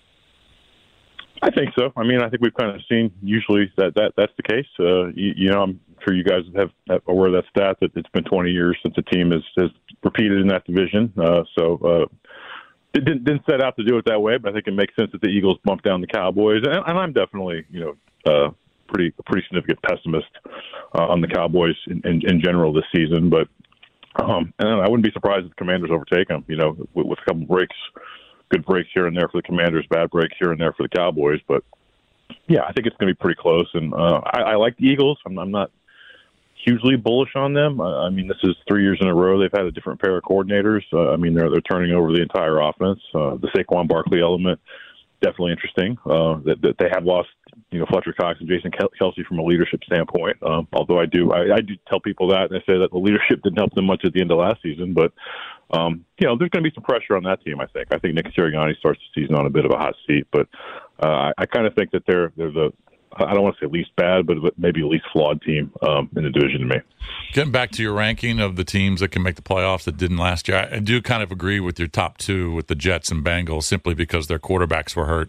I think so. I mean, I think we've kind of seen usually that, that that's the case. Uh, you, you know, I'm sure you guys have, have aware of that stat that it's been twenty years since a team has, has repeated in that division. Uh, so. Uh, It didn't, didn't set out to do it that way, but I think it makes sense that the Eagles bumped down the Cowboys. And, and I'm definitely, you know, uh, pretty a pretty significant pessimist uh, on the Cowboys in, in, in general this season. But um, and I wouldn't be surprised if the Commanders overtake them. You know, with, with a couple breaks, good breaks here and there for the Commanders, bad breaks here and there for the Cowboys. But yeah, I think it's going to be pretty close. And uh, I, I like the Eagles. I'm, I'm not hugely bullish on them. I mean, this is three years in a row they've had a different pair of coordinators. Uh, I mean, they're they're turning over the entire offense. Uh, the Saquon Barkley element definitely interesting. Uh, that, that they have lost, you know, Fletcher Cox and Jason Kelsey from a leadership standpoint. Um, although I do, I, I do tell people that, and I say that the leadership didn't help them much at the end of last season. But um, you know, there's going to be some pressure on that team. I think. I think Nick Sirianni starts the season on a bit of a hot seat, but uh, I, I kind of think that they're they're the I don't want to say least bad, but maybe least flawed team um, in the division to me. Getting back to your ranking of the teams that can make the playoffs that didn't last year, I do kind of agree with your top two with the Jets and Bengals simply because their quarterbacks were hurt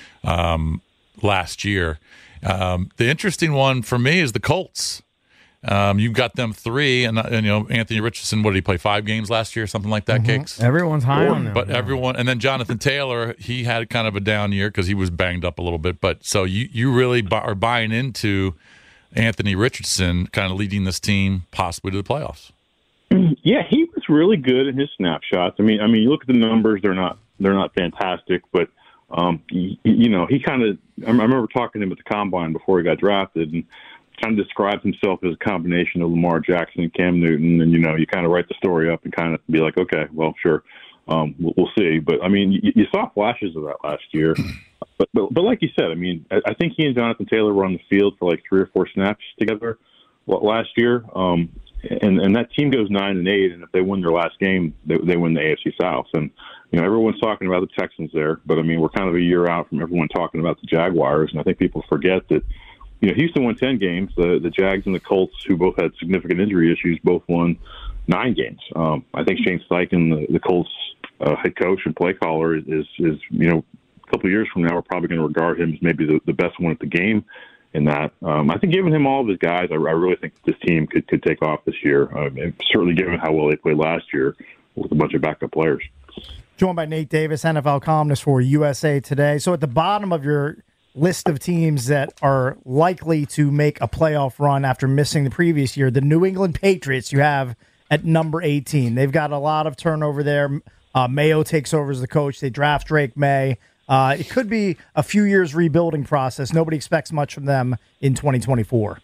um, last year. Um, the interesting one for me is the Colts. Um, you've got them three, and, and you know Anthony Richardson. What did he play? Five games last year, something like that. Mm-hmm. Cakes. Everyone's high on them, but yeah. everyone, and then Jonathan Taylor, he had kind of a down year because he was banged up a little bit. But so you you really bu- are buying into Anthony Richardson, kind of leading this team possibly to the playoffs. Yeah, he was really good in his snapshots. I mean, I mean, you look at the numbers; they're not they're not fantastic, but um, you, you know, he kind of. I remember talking to him at the combine before he got drafted, and kind of describes himself as a combination of Lamar Jackson and Cam Newton. And, you know, you kind of write the story up and kind of be like, okay, well, sure, um, we'll, we'll see. But, I mean, you, you saw flashes of that last year. But, but, but like you said, I mean, I, I think he and Jonathan Taylor were on the field for like three or four snaps together last year. Um, and, and that team goes nine and eight. And if they win their last game, they, they win the A F C South. And, you know, everyone's talking about the Texans there. But, I mean, we're kind of a year out from everyone talking about the Jaguars. And I think people forget that, you know, Houston won ten games. The the Jags and the Colts, who both had significant injury issues, both won nine games. Um, I think Shane Steichen, the, the Colts uh, head coach and play caller, is, is, is, you know, a couple of years from now, we're probably going to regard him as maybe the, the best one at the game in that. Um, I think giving him all of his guys, I, I really think this team could, could take off this year, um, and certainly given how well they played last year with a bunch of backup players. Joined by Nate Davis, N F L columnist for U S A Today. So at the bottom of your list of teams that are likely to make a playoff run after missing the previous year, the New England Patriots you have at number eighteen. They've got a lot of turnover there. Uh, Mayo takes over as the coach. They draft Drake May. Uh, it could be a few years rebuilding process. Nobody expects much from them in twenty twenty-four.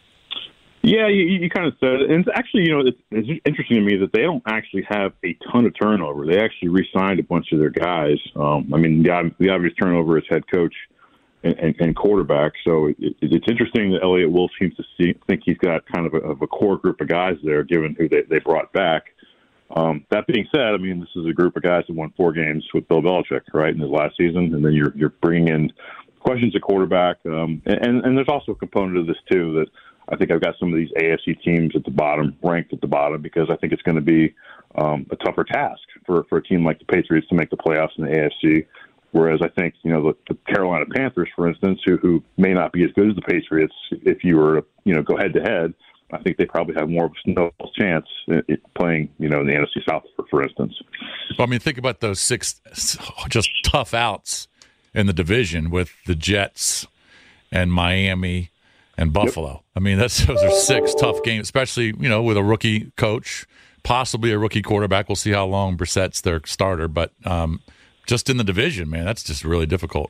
Yeah, you, you kind of said it. And it's actually, you know, it's, it's interesting to me that they don't actually have a ton of turnover. They actually re-signed a bunch of their guys. Um, I mean, the, the obvious turnover is head coach And, and, and quarterback. So it, it, it's interesting that Elliott Wolf seems to see, think he's got kind of a, of a core group of guys there, given who they, they brought back. Um, that being said, I mean, this is a group of guys that won four games with Bill Belichick, right, in his last season, and then you're you're bringing in questions at quarterback. Um, and, and there's also a component of this, too, that I think I've got some of these A F C teams at the bottom, ranked at the bottom, because I think it's going to be um, a tougher task for, for a team like the Patriots to make the playoffs in the A F C. Whereas I think, you know, the, the Carolina Panthers, for instance, who, who may not be as good as the Patriots, if you were to, you know, go head-to-head, I think they probably have more of a snowball chance in, in playing, you know, in the N F C South, for, for instance. Well, I mean, think about those six just tough outs in the division with the Jets and Miami and Buffalo. Yep. I mean, that's those are six tough games, especially, you know, with a rookie coach, possibly a rookie quarterback. We'll see how long Brissett's their starter, but um, – just in the division, man, that's just really difficult.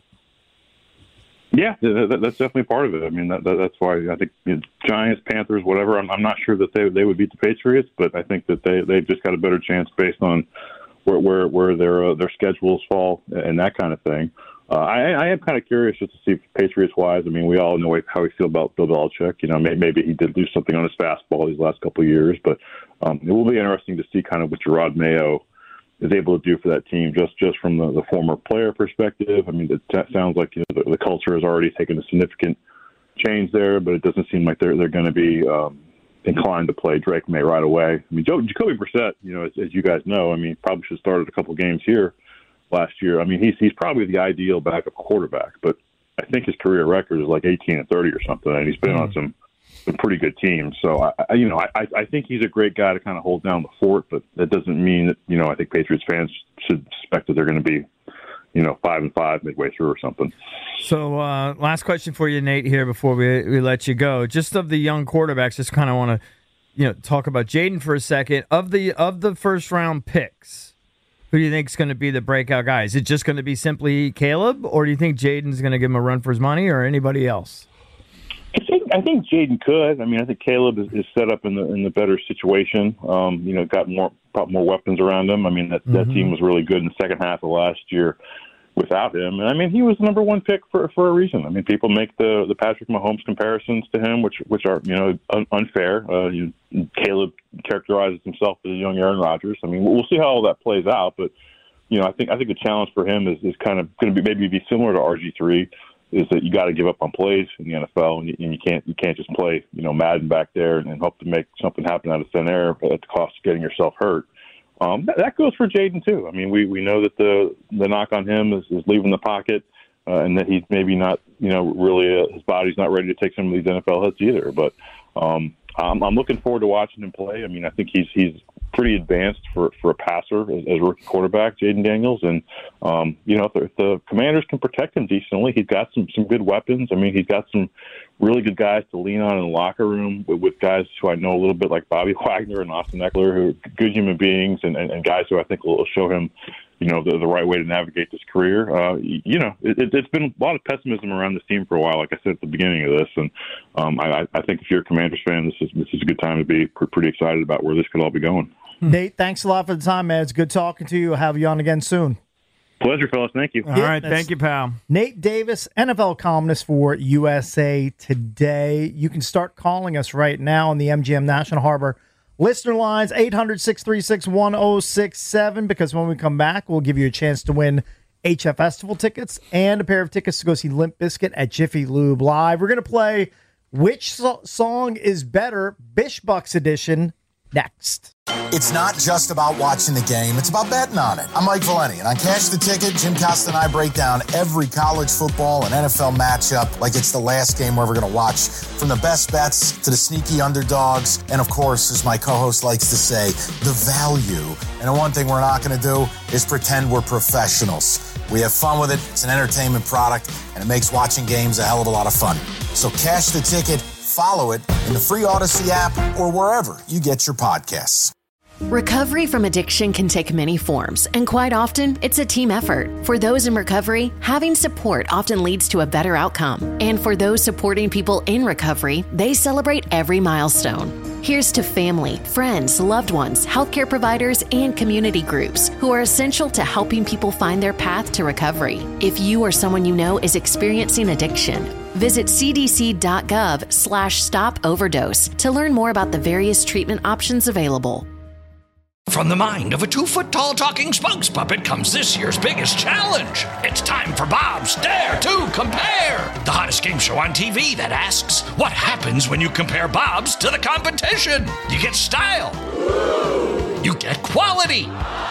Yeah, that, that's definitely part of it. I mean, that, that, that's why I think, you know, Giants, Panthers, whatever. I'm, I'm not sure that they they would beat the Patriots, but I think that they they've just got a better chance based on where where, where their uh, their schedules fall and that kind of thing. Uh, I, I am kind of curious just to see Patriots wise. I mean, we all know how we feel about Bill Belichick. You know, maybe, maybe he did do something on his fastball these last couple of years, but um, it will be interesting to see kind of what Gerard Mayo is able to do for that team, just just from the, the former player perspective. I mean, it t- sounds like, you know, the, the culture has already taken a significant change there, but it doesn't seem like they're they're going to be um, inclined to play Drake May right away. I mean, Joe, Jacoby Brissett, you know, as, as you guys know, I mean, probably should have started a couple games here last year. I mean, he's he's probably the ideal backup quarterback, but I think his career record is like eighteen and thirty or something, and he's been mm-hmm. on some. some pretty good teams. So, I, you know, I, I think he's a great guy to kind of hold down the fort, but that doesn't mean that, you know, I think Patriots fans should expect that they're going to be, you know, five and five midway through or something. So, uh, last question for you, Nate, here before we, we let you go. Just of the young quarterbacks, just kind of want to, you know, talk about Jaden for a second. Of the, of the first round picks, who do you think is going to be the breakout guy? Is it just going to be simply Caleb, or do you think Jaden's going to give him a run for his money, or anybody else? I think I think Jaden could. I mean, I think Caleb is, is set up in the in the better situation. Um, you know, got more more weapons around him. I mean, that, mm-hmm. that team was really good in the second half of last year. without him. And I mean, he was the number one pick for for a reason. I mean, people make the the Patrick Mahomes comparisons to him, which which are you know un- unfair. Uh, you, Caleb characterizes himself as a young Aaron Rodgers. I mean, we'll see how all that plays out, but you know, I think I think the challenge for him is, is kind of going to be maybe be similar to R G three. Is that you got to give up on plays in the N F L, and you, and you can't you can't just play you know Madden back there and, and hope to make something happen out of thin air at the cost of getting yourself hurt. Um, that, that goes for Jaden too. I mean, we, we know that the the knock on him is, is leaving the pocket, uh, and that he's maybe not you know really uh, his body's not ready to take some of these N F L hits either. But um, I'm, I'm looking forward to watching him play. I mean, I think he's he's pretty advanced for, for a passer as, as a rookie quarterback, Jaden Daniels. And, um, you know, if the, if the Commanders can protect him decently, he's got some, some good weapons. I mean, he's got some really good guys to lean on in the locker room with, with guys who I know a little bit like Bobby Wagner and Austin Eckler, who are good human beings and, and, and guys who I think will show him, you know, the, the right way to navigate this career. Uh, you know, it, it, it's been a lot of pessimism around this team for a while, like I said at the beginning of this. And um, I, I think if you're a Commanders fan, this is this is a good time to be pretty excited about where this could all be going. Nate, thanks a lot for the time, man. It's good talking to you. I'll have you on again soon. Pleasure, fellas. Thank you. All right. Thank you, pal. Nate Davis, N F L columnist for U S A Today. You can start calling us right now on the M G M National Harbor listener lines, eight hundred, six three six, one oh six seven, because when we come back, we'll give you a chance to win H F Festival tickets and a pair of tickets to go see Limp Bizkit at Jiffy Lube Live. We're going to play Which so- Song is Better, Bish Bucks edition, next. It's not just about watching the game, it's about betting on it. I'm Mike Valeni, and on Cash the Ticket, Jim Costa and I break down every college football and N F L matchup like it's the last game we're ever going to watch, from the best bets to the sneaky underdogs, and of course, as my co-host likes to say, the value. And the one thing we're not going to do is pretend we're professionals. We have fun with it, it's an entertainment product, and it makes watching games a hell of a lot of fun. So Cash the Ticket, follow it in the free Odyssey app or wherever you get your podcasts. Recovery from addiction can take many forms, and quite often, it's a team effort. For those in recovery, having support often leads to a better outcome. And for those supporting people in recovery, they celebrate every milestone. Here's to family, friends, loved ones, healthcare providers, and community groups who are essential to helping people find their path to recovery. If you or someone you know is experiencing addiction, visit cdc.gov slash stop overdose to learn more about the various treatment options available. From the mind of a two-foot-tall talking spokes puppet comes this year's biggest challenge. It's time for Bob's Dare to Compare, the hottest game show on T V that asks, what happens when you compare Bob's to the competition? You get style. You get quality.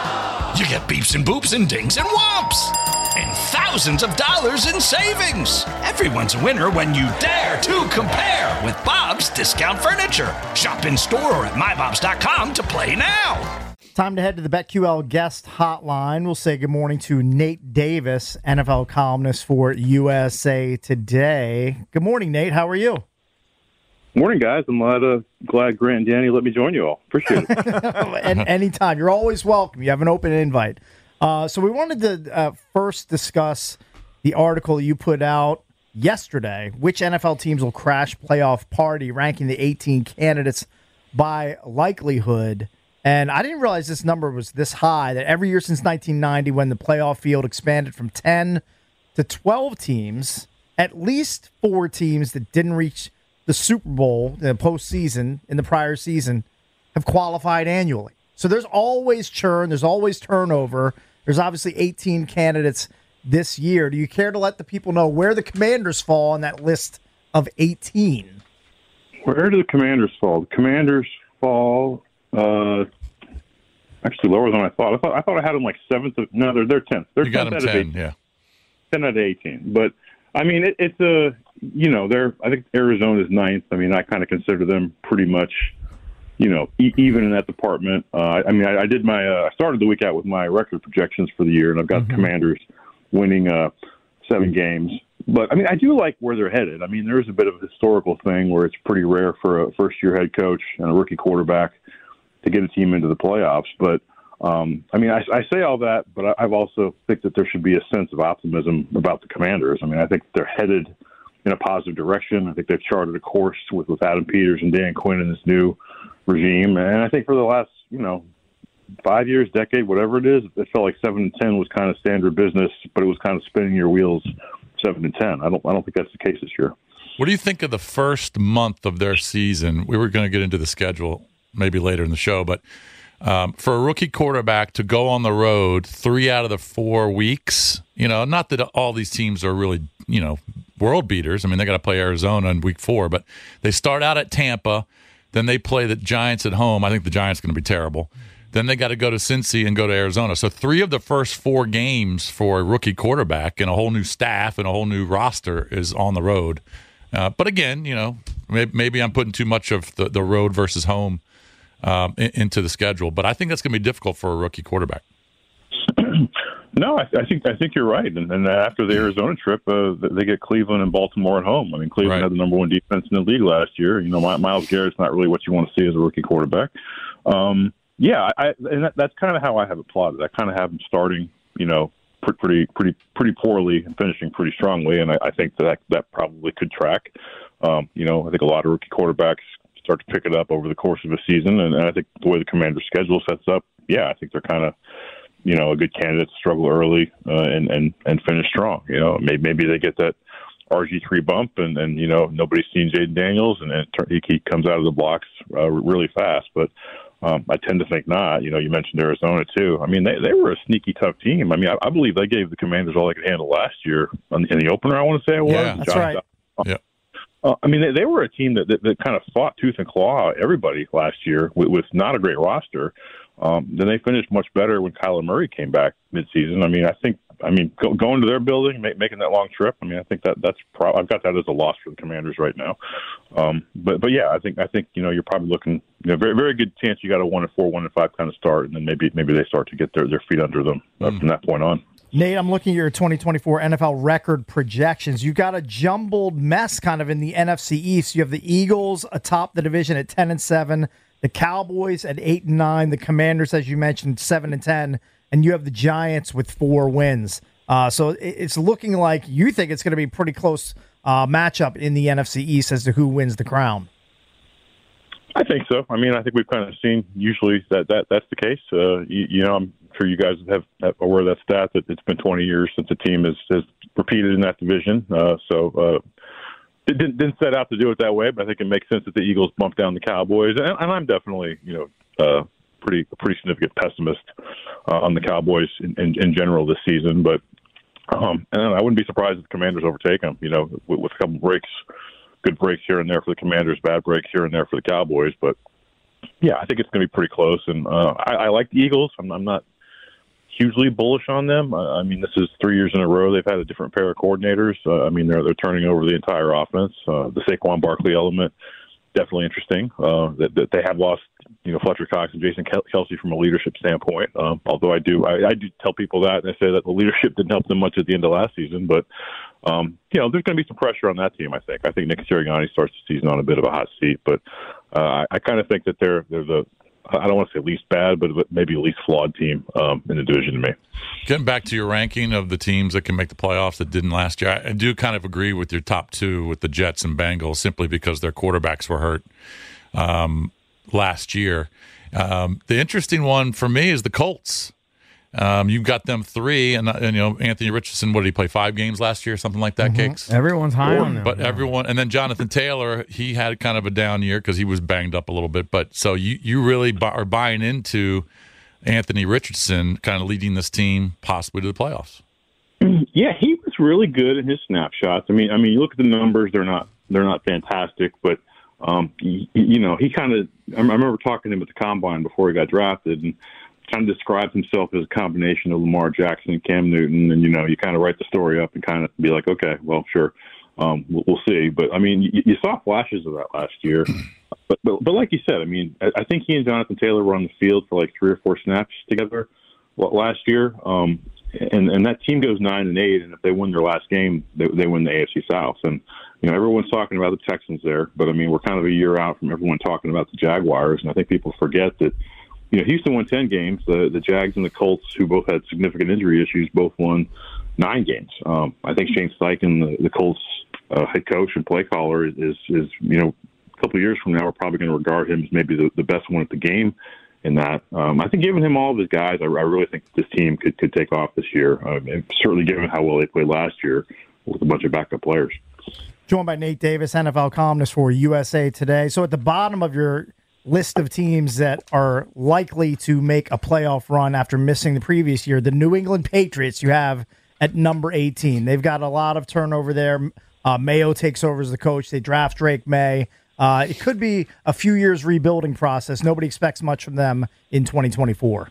You get beeps and boops and dings and whomps. And thousands of dollars in savings. Everyone's a winner when you dare to compare with Bob's Discount Furniture. Shop in store or at my bobs dot com to play now. Time to head to the BetQL guest hotline. We'll say good morning to Nate Davis, N F L columnist for U S A Today. Good morning, Nate. How are you? Morning, guys. I'm glad, uh, glad Grant and Danny let me join you all. Appreciate it. And anytime. You're always welcome. You have an open invite. Uh, so we wanted to uh, first discuss the article you put out yesterday, which N F L teams will crash playoff party, ranking the eighteen candidates by likelihood. And I didn't realize this number was this high, that every year since nineteen ninety, when the playoff field expanded from ten to twelve teams, at least four teams that didn't reach the Super Bowl, the postseason in the prior season, have qualified annually. So there's always churn. There's always turnover. There's obviously eighteen candidates this year. Do you care to let the people know where the Commanders fall on that list of eighteen? Where do the Commanders fall? The Commanders fall uh, actually lower than I thought. I thought I thought I had them like seventh. Of, no, they're they're tenth. They're you got them ten, yeah, ten out of eighteen. But I mean, it, it's a you know they're I think Arizona's ninth. I mean, I kind of consider them pretty much. You know, e- even in that department, uh, I mean, I, I did my, uh, I started the week out with my record projections for the year, and I've got mm-hmm. the Commanders winning uh, seven games. But, I mean, I do like where they're headed. I mean, there is a bit of a historical thing where it's pretty rare for a first-year head coach and a rookie quarterback to get a team into the playoffs. But, um, I mean, I, I say all that, but I, I've also think that there should be a sense of optimism about the Commanders. I mean, I think they're headed in a positive direction. I think they've charted a course with, with Adam Peters and Dan Quinn in this new regime. And I think for the last, you know, five years, decade, whatever it is, it felt like seven and ten was kind of standard business, but it was kind of spinning your wheels seven and ten. I don't, I don't think that's the case this year. What do you think of the first month of their season? We were going to get into the schedule maybe later in the show, but um, for a rookie quarterback to go on the road three out of the four weeks, you know, not that all these teams are really, you know, world beaters. I mean, they got to play Arizona in week four, but they start out at Tampa, then they play the Giants at home. I think the Giants are going to be terrible. Then they got to go to Cincy and go to Arizona. So three of the first four games for a rookie quarterback and a whole new staff and a whole new roster is on the road. Uh, but again, you know, maybe, maybe I'm putting too much of the, the road versus home um, in, into the schedule. But I think that's going to be difficult for a rookie quarterback. No, I, I think I think you're right. And, and after the Arizona trip, uh, they get Cleveland and Baltimore at home. I mean, Cleveland right. had the number one defense in the league last year. You know, Myles Garrett's not really what you want to see as a rookie quarterback. Um, yeah, I, and that, that's kind of how I have it plotted. I kind of have them starting, you know, pretty pretty pretty poorly and finishing pretty strongly, and I, I think that that probably could track. Um, you know, I think a lot of rookie quarterbacks start to pick it up over the course of a season, and, and I think the way the Commanders' schedule sets up, yeah, I think they're kind of, you know, a good candidate to struggle early uh, and, and and finish strong. You know, maybe, maybe they get that R G three bump, and, and you know, nobody's seen Jaden Daniels, and, and he, he comes out of the blocks uh, really fast, but Um, I tend to think not. You know, you mentioned Arizona, too. I mean, they, they were a sneaky, tough team. I mean, I, I believe they gave the Commanders all they could handle last year in the opener, I want to say it was. Yeah, that's right. Yeah. Uh, I mean, they, they were a team that, that, that kind of fought tooth and claw everybody last year with, with not a great roster. Um, then they finished much better when Kyler Murray came back midseason. I mean, I think, I mean, go, going to their building, make, making that long trip. I mean, I think that that's pro- I've got that as a loss for the Commanders right now. Um, but but yeah, I think I think you know you're probably looking, you know, very very good chance you got a one and four, one and five kind of start, and then maybe maybe they start to get their, their feet under them uh, mm. from that point on. Nate, I'm looking at your twenty twenty-four N F L record projections. You got a jumbled mess kind of in the N F C East. You have the Eagles atop the division at ten and seven, the Cowboys at eight and nine, the Commanders, as you mentioned, seven and ten, and you have the Giants with four wins. Uh, so it's looking like you think it's going to be a pretty close uh, matchup in the N F C East as to who wins the crown. I think so. I mean, I think we've kind of seen usually that, that that's the case. Uh, you, you know, I'm sure you guys have, have aware of that stat that it's been twenty years since a team has, has repeated in that division. Uh, so uh, it didn't, didn't set out to do it that way, but I think it makes sense that the Eagles bumped down the Cowboys. And, and I'm definitely, you know, uh, pretty a pretty significant pessimist uh, on the Cowboys in, in, in general this season. But um, and I wouldn't be surprised if the Commanders overtake them, you know, with, with a couple breaks. Good breaks here and there for the Commanders, bad breaks here and there for the Cowboys. But, yeah, I think it's going to be pretty close. And uh, I, I like the Eagles. I'm, I'm not hugely bullish on them. I, I mean, this is three years in a row they've had a different pair of coordinators. Uh, I mean, they're they're turning over the entire offense. Uh, the Saquon Barkley element, definitely interesting. Uh, that, that they have lost, you know, Fletcher Cox and Jason Kelce from a leadership standpoint. Um, although I do I, I do tell people that, and I say that the leadership didn't help them much at the end of last season. But Um, you know, there's going to be some pressure on that team, I think. I think Nick Sirianni starts the season on a bit of a hot seat, but uh, I, I kind of think that they're they're the, I don't want to say least bad, but maybe least flawed team um, in the division to me. Getting back to your ranking of the teams that can make the playoffs that didn't last year, I do kind of agree with your top two with the Jets and Bengals simply because their quarterbacks were hurt um, last year. Um, the interesting one for me is the Colts. Um, you've got them three, and, and you know Anthony Richardson. What did he play? Five games last year, something like that. Mm-hmm. Cakes. Everyone's high on them, but yeah. everyone, and then Jonathan Taylor, he had kind of a down year because he was banged up a little bit. But so you you really bu- are buying into Anthony Richardson, kind of leading this team possibly to the playoffs. Yeah, he was really good in his snapshots. I mean, I mean, you look at the numbers; they're not they're not fantastic, but um, you, you know, he kind of. I remember talking to him at the combine before he got drafted, and kind of describes himself as a combination of Lamar Jackson and Cam Newton. And, you know, you kind of write the story up and kind of be like, okay, well, sure, um, we'll, we'll see. But, I mean, you, you saw flashes of that last year. But, but, but like you said, I mean, I, I think he and Jonathan Taylor were on the field for like three or four snaps together last year. Um, and, and that team goes nine and eight. And if they win their last game, they, they win the A F C South. And, you know, everyone's talking about the Texans there. But, I mean, we're kind of a year out from everyone talking about the Jaguars. And I think people forget that, you know, Houston won ten games. The the Jags and the Colts, who both had significant injury issues, both won nine games. Um, I think Shane Steichen, the, the Colts uh, head coach and play caller, is, is you know, a couple of years from now, we're probably going to regard him as maybe the, the best one at the game in that. Um, I think giving him all of his guys, I, I really think this team could, could take off this year. Um, and certainly given how well they played last year with a bunch of backup players. Joined by Nate Davis, N F L columnist for U S A Today. So at the bottom of your list of teams that are likely to make a playoff run after missing the previous year, the New England Patriots you have at number eighteen. They've got a lot of turnover there. Uh, Mayo takes over as the coach. They draft Drake May. Uh, it could be a few years rebuilding process. Nobody expects much from them in twenty twenty-four.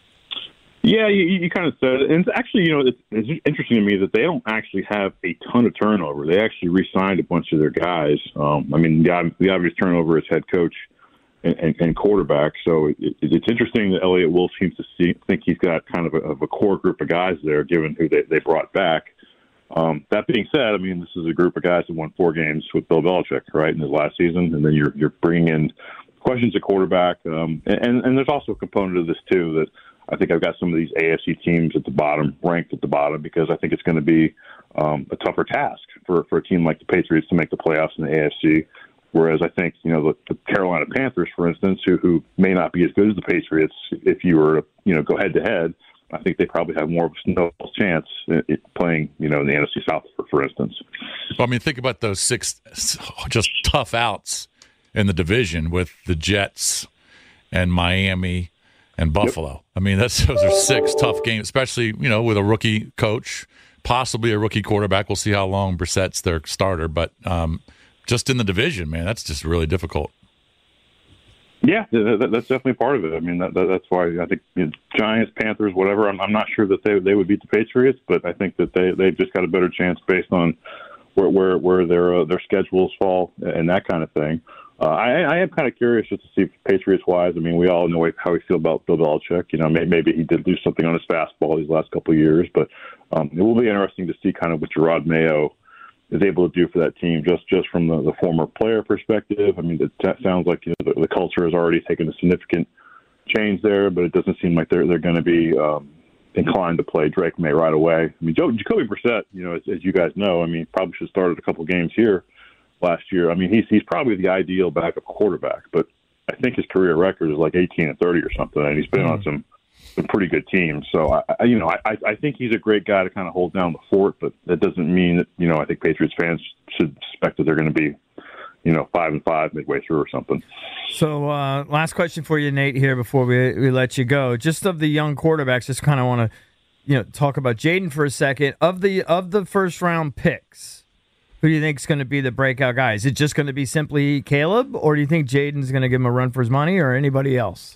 Yeah, you, you kind of said it. And it's actually, you know, it's, it's interesting to me that they don't actually have a ton of turnover. They actually re-signed a bunch of their guys. Um, I mean, the, the obvious turnover is head coach and, and, and quarterback. So it, it, it's interesting that Elliott Wolf seems to see, think he's got kind of a, of a core group of guys there, given who they, they brought back. Um, that being said, I mean, this is a group of guys that won four games with Bill Belichick, right, in his last season, and then you're you're bringing in questions at quarterback, um, and and there's also a component of this too that I think I've got some of these A F C teams at the bottom, ranked at the bottom, because I think it's going to be um, a tougher task for for a team like the Patriots to make the playoffs in the A F C. Whereas I think, you know, the, the Carolina Panthers, for instance, who who may not be as good as the Patriots, if you were to, you know, go head to head, I think they probably have more of a snowball chance at playing, you know, in the N F C South, for, for instance. Well, I mean, think about those six just tough outs in the division with the Jets and Miami and Buffalo. Yep. I mean, that's those are six tough games, especially, you know, with a rookie coach, possibly a rookie quarterback. We'll see how long Brissett's their starter, but um, just in the division, man, that's just really difficult. Yeah, that, that's definitely part of it. I mean, that, that, that's why I think, you know, Giants, Panthers, whatever. I'm, I'm not sure that they they would beat the Patriots, but I think that they they've just got a better chance based on where where, where their uh, their schedules fall and that kind of thing. Uh, I, I am kind of curious just to see Patriots wise. I mean, we all know how we feel about Bill Belichick. You know, maybe, maybe he did lose something on his fastball these last couple of years, but um, it will be interesting to see kind of what Gerard Mayo is able to do for that team, just just from the, the former player perspective. I mean, it t- sounds like, you know, the, the culture has already taken a significant change there, but it doesn't seem like they're they're going to be um, inclined to play Drake May right away. I mean, Joe, Jacoby Brissett, you know, as, as you guys know, I mean, probably should have started a couple games here last year. I mean, he's he's probably the ideal backup quarterback, but I think his career record is like eighteen and thirty or something, and he's been mm. on some. some pretty good teams. So, I, you know, I, I think he's a great guy to kind of hold down the fort, but that doesn't mean that, you know, I think Patriots fans should expect that they're going to be, you know, five and five midway through or something. So, uh, last question for you, Nate, here before we, we let you go. Just of the young quarterbacks, just kind of want to, you know, talk about Jaden for a second. Of the of the first round picks, who do you think is going to be the breakout guy? Is it just going to be simply Caleb, or do you think Jaden's going to give him a run for his money, or anybody else?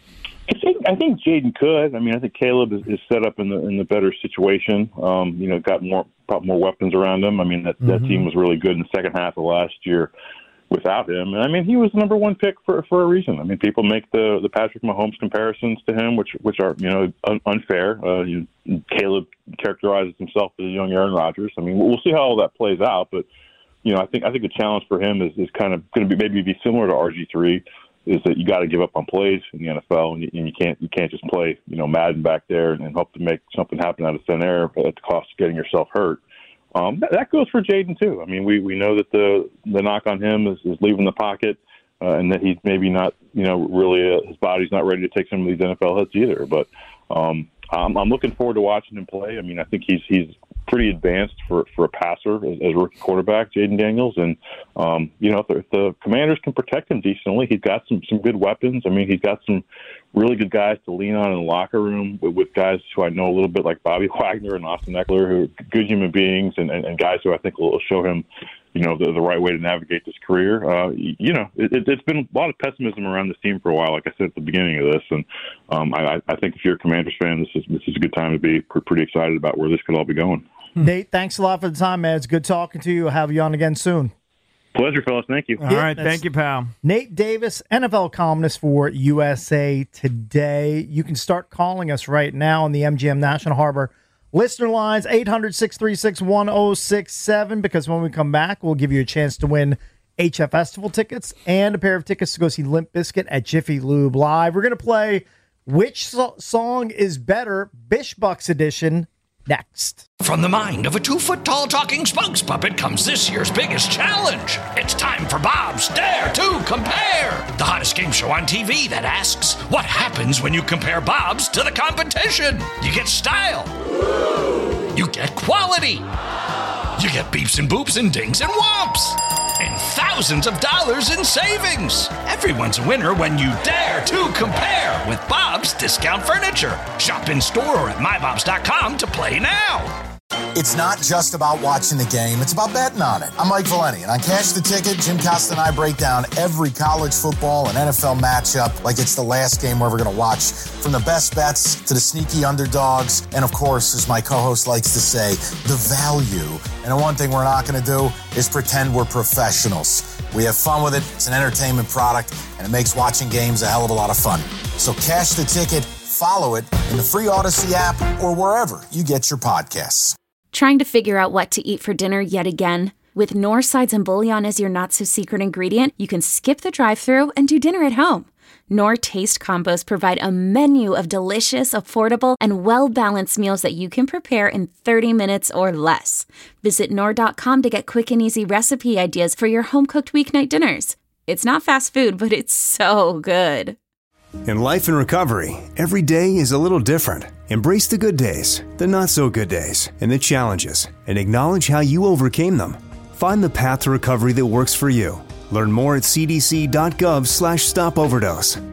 I think I think Jaden could. I mean, I think Caleb is, is set up in the in the better situation. Um, you know, got more more weapons around him. I mean, that, mm-hmm. that team was really good in the second half of last year without him. And I mean, he was the number one pick for for a reason. I mean, people make the, the Patrick Mahomes comparisons to him, which which are, you know, un, unfair. Uh, you, Caleb characterizes himself as a young Aaron Rodgers. I mean, we'll see how all that plays out. But you know, I think I think the challenge for him is, is kind of going to be maybe be similar to R G three. Is that you got to give up on plays in the N F L, and you, and you can't you can't just play, you know, Madden back there and, and hope to make something happen out of thin air at the cost of getting yourself hurt. Um, that, that goes for Jaden too. I mean, we, we know that the the knock on him is, is leaving the pocket, uh, and that he's maybe not, you know, really uh, his body's not ready to take some of these N F L hits either. But um, I'm, I'm looking forward to watching him play. I mean, I think he's he's pretty advanced for, for a passer as, as a rookie quarterback, Jaden Daniels. And, um, you know, if the, if the Commanders can protect him decently, he's got some, some good weapons. I mean, he's got some really good guys to lean on in the locker room with, with guys who I know a little bit like Bobby Wagner and Austin Eckler, who are good human beings and, and, and guys who I think will show him, you know, the, the right way to navigate this career. Uh, you know, it, it, it's been a lot of pessimism around this team for a while, like I said at the beginning of this. And um, I, I think if you're a Commanders fan, this is this is a good time to be pretty excited about where this could all be going. Nate, thanks a lot for the time, man. It's good talking to you. I'll have you on again soon. Pleasure, fellas. Thank you. All yeah, right. Thank you, pal. Nate Davis, N F L columnist for U S A Today. You can start calling us right now on the M G M National Harbor listener lines, eight hundred, six three six, one oh six seven, because when we come back, we'll give you a chance to win H F Festival tickets and a pair of tickets to go see Limp Bizkit at Jiffy Lube Live. We're going to play Which so- Song is Better, Bish Bucks edition, next. From the mind of a two-foot-tall talking spokes puppet comes this year's biggest challenge. It's time for Bob's Dare to Compare, the hottest game show on T V that asks, what happens when you compare Bobs to the competition? You get style. You get quality. You get beeps and boops and dings and whomps. And thousands of dollars in savings. Everyone's a winner when you dare to compare with Bob's Discount Furniture. Shop in store or at my bobs dot com to play now. It's not just about watching the game, it's about betting on it. I'm Mike Valeni, and on Cash the Ticket, Jim Costa and I break down every college football and N F L matchup like it's the last game we're ever going to watch. From the best bets to the sneaky underdogs, and of course, as my co-host likes to say, the value. And the one thing we're not going to do is pretend we're professionals. We have fun with it, it's an entertainment product, and it makes watching games a hell of a lot of fun. So Cash the Ticket, follow it in the free Odyssey app or wherever you get your podcasts. Trying to figure out what to eat for dinner yet again? With Knorr sides and bouillon as your not-so-secret ingredient, you can skip the drive-thru and do dinner at home. Knorr Taste Combos provide a menu of delicious, affordable, and well-balanced meals that you can prepare in thirty minutes or less. Visit Knorr dot com to get quick and easy recipe ideas for your home-cooked weeknight dinners. It's not fast food, but it's so good. In life and recovery, every day is a little different. Embrace the good days, the not-so-good days, and the challenges, and acknowledge how you overcame them. Find the path to recovery that works for you. Learn more at c d c dot gov slash stop overdose.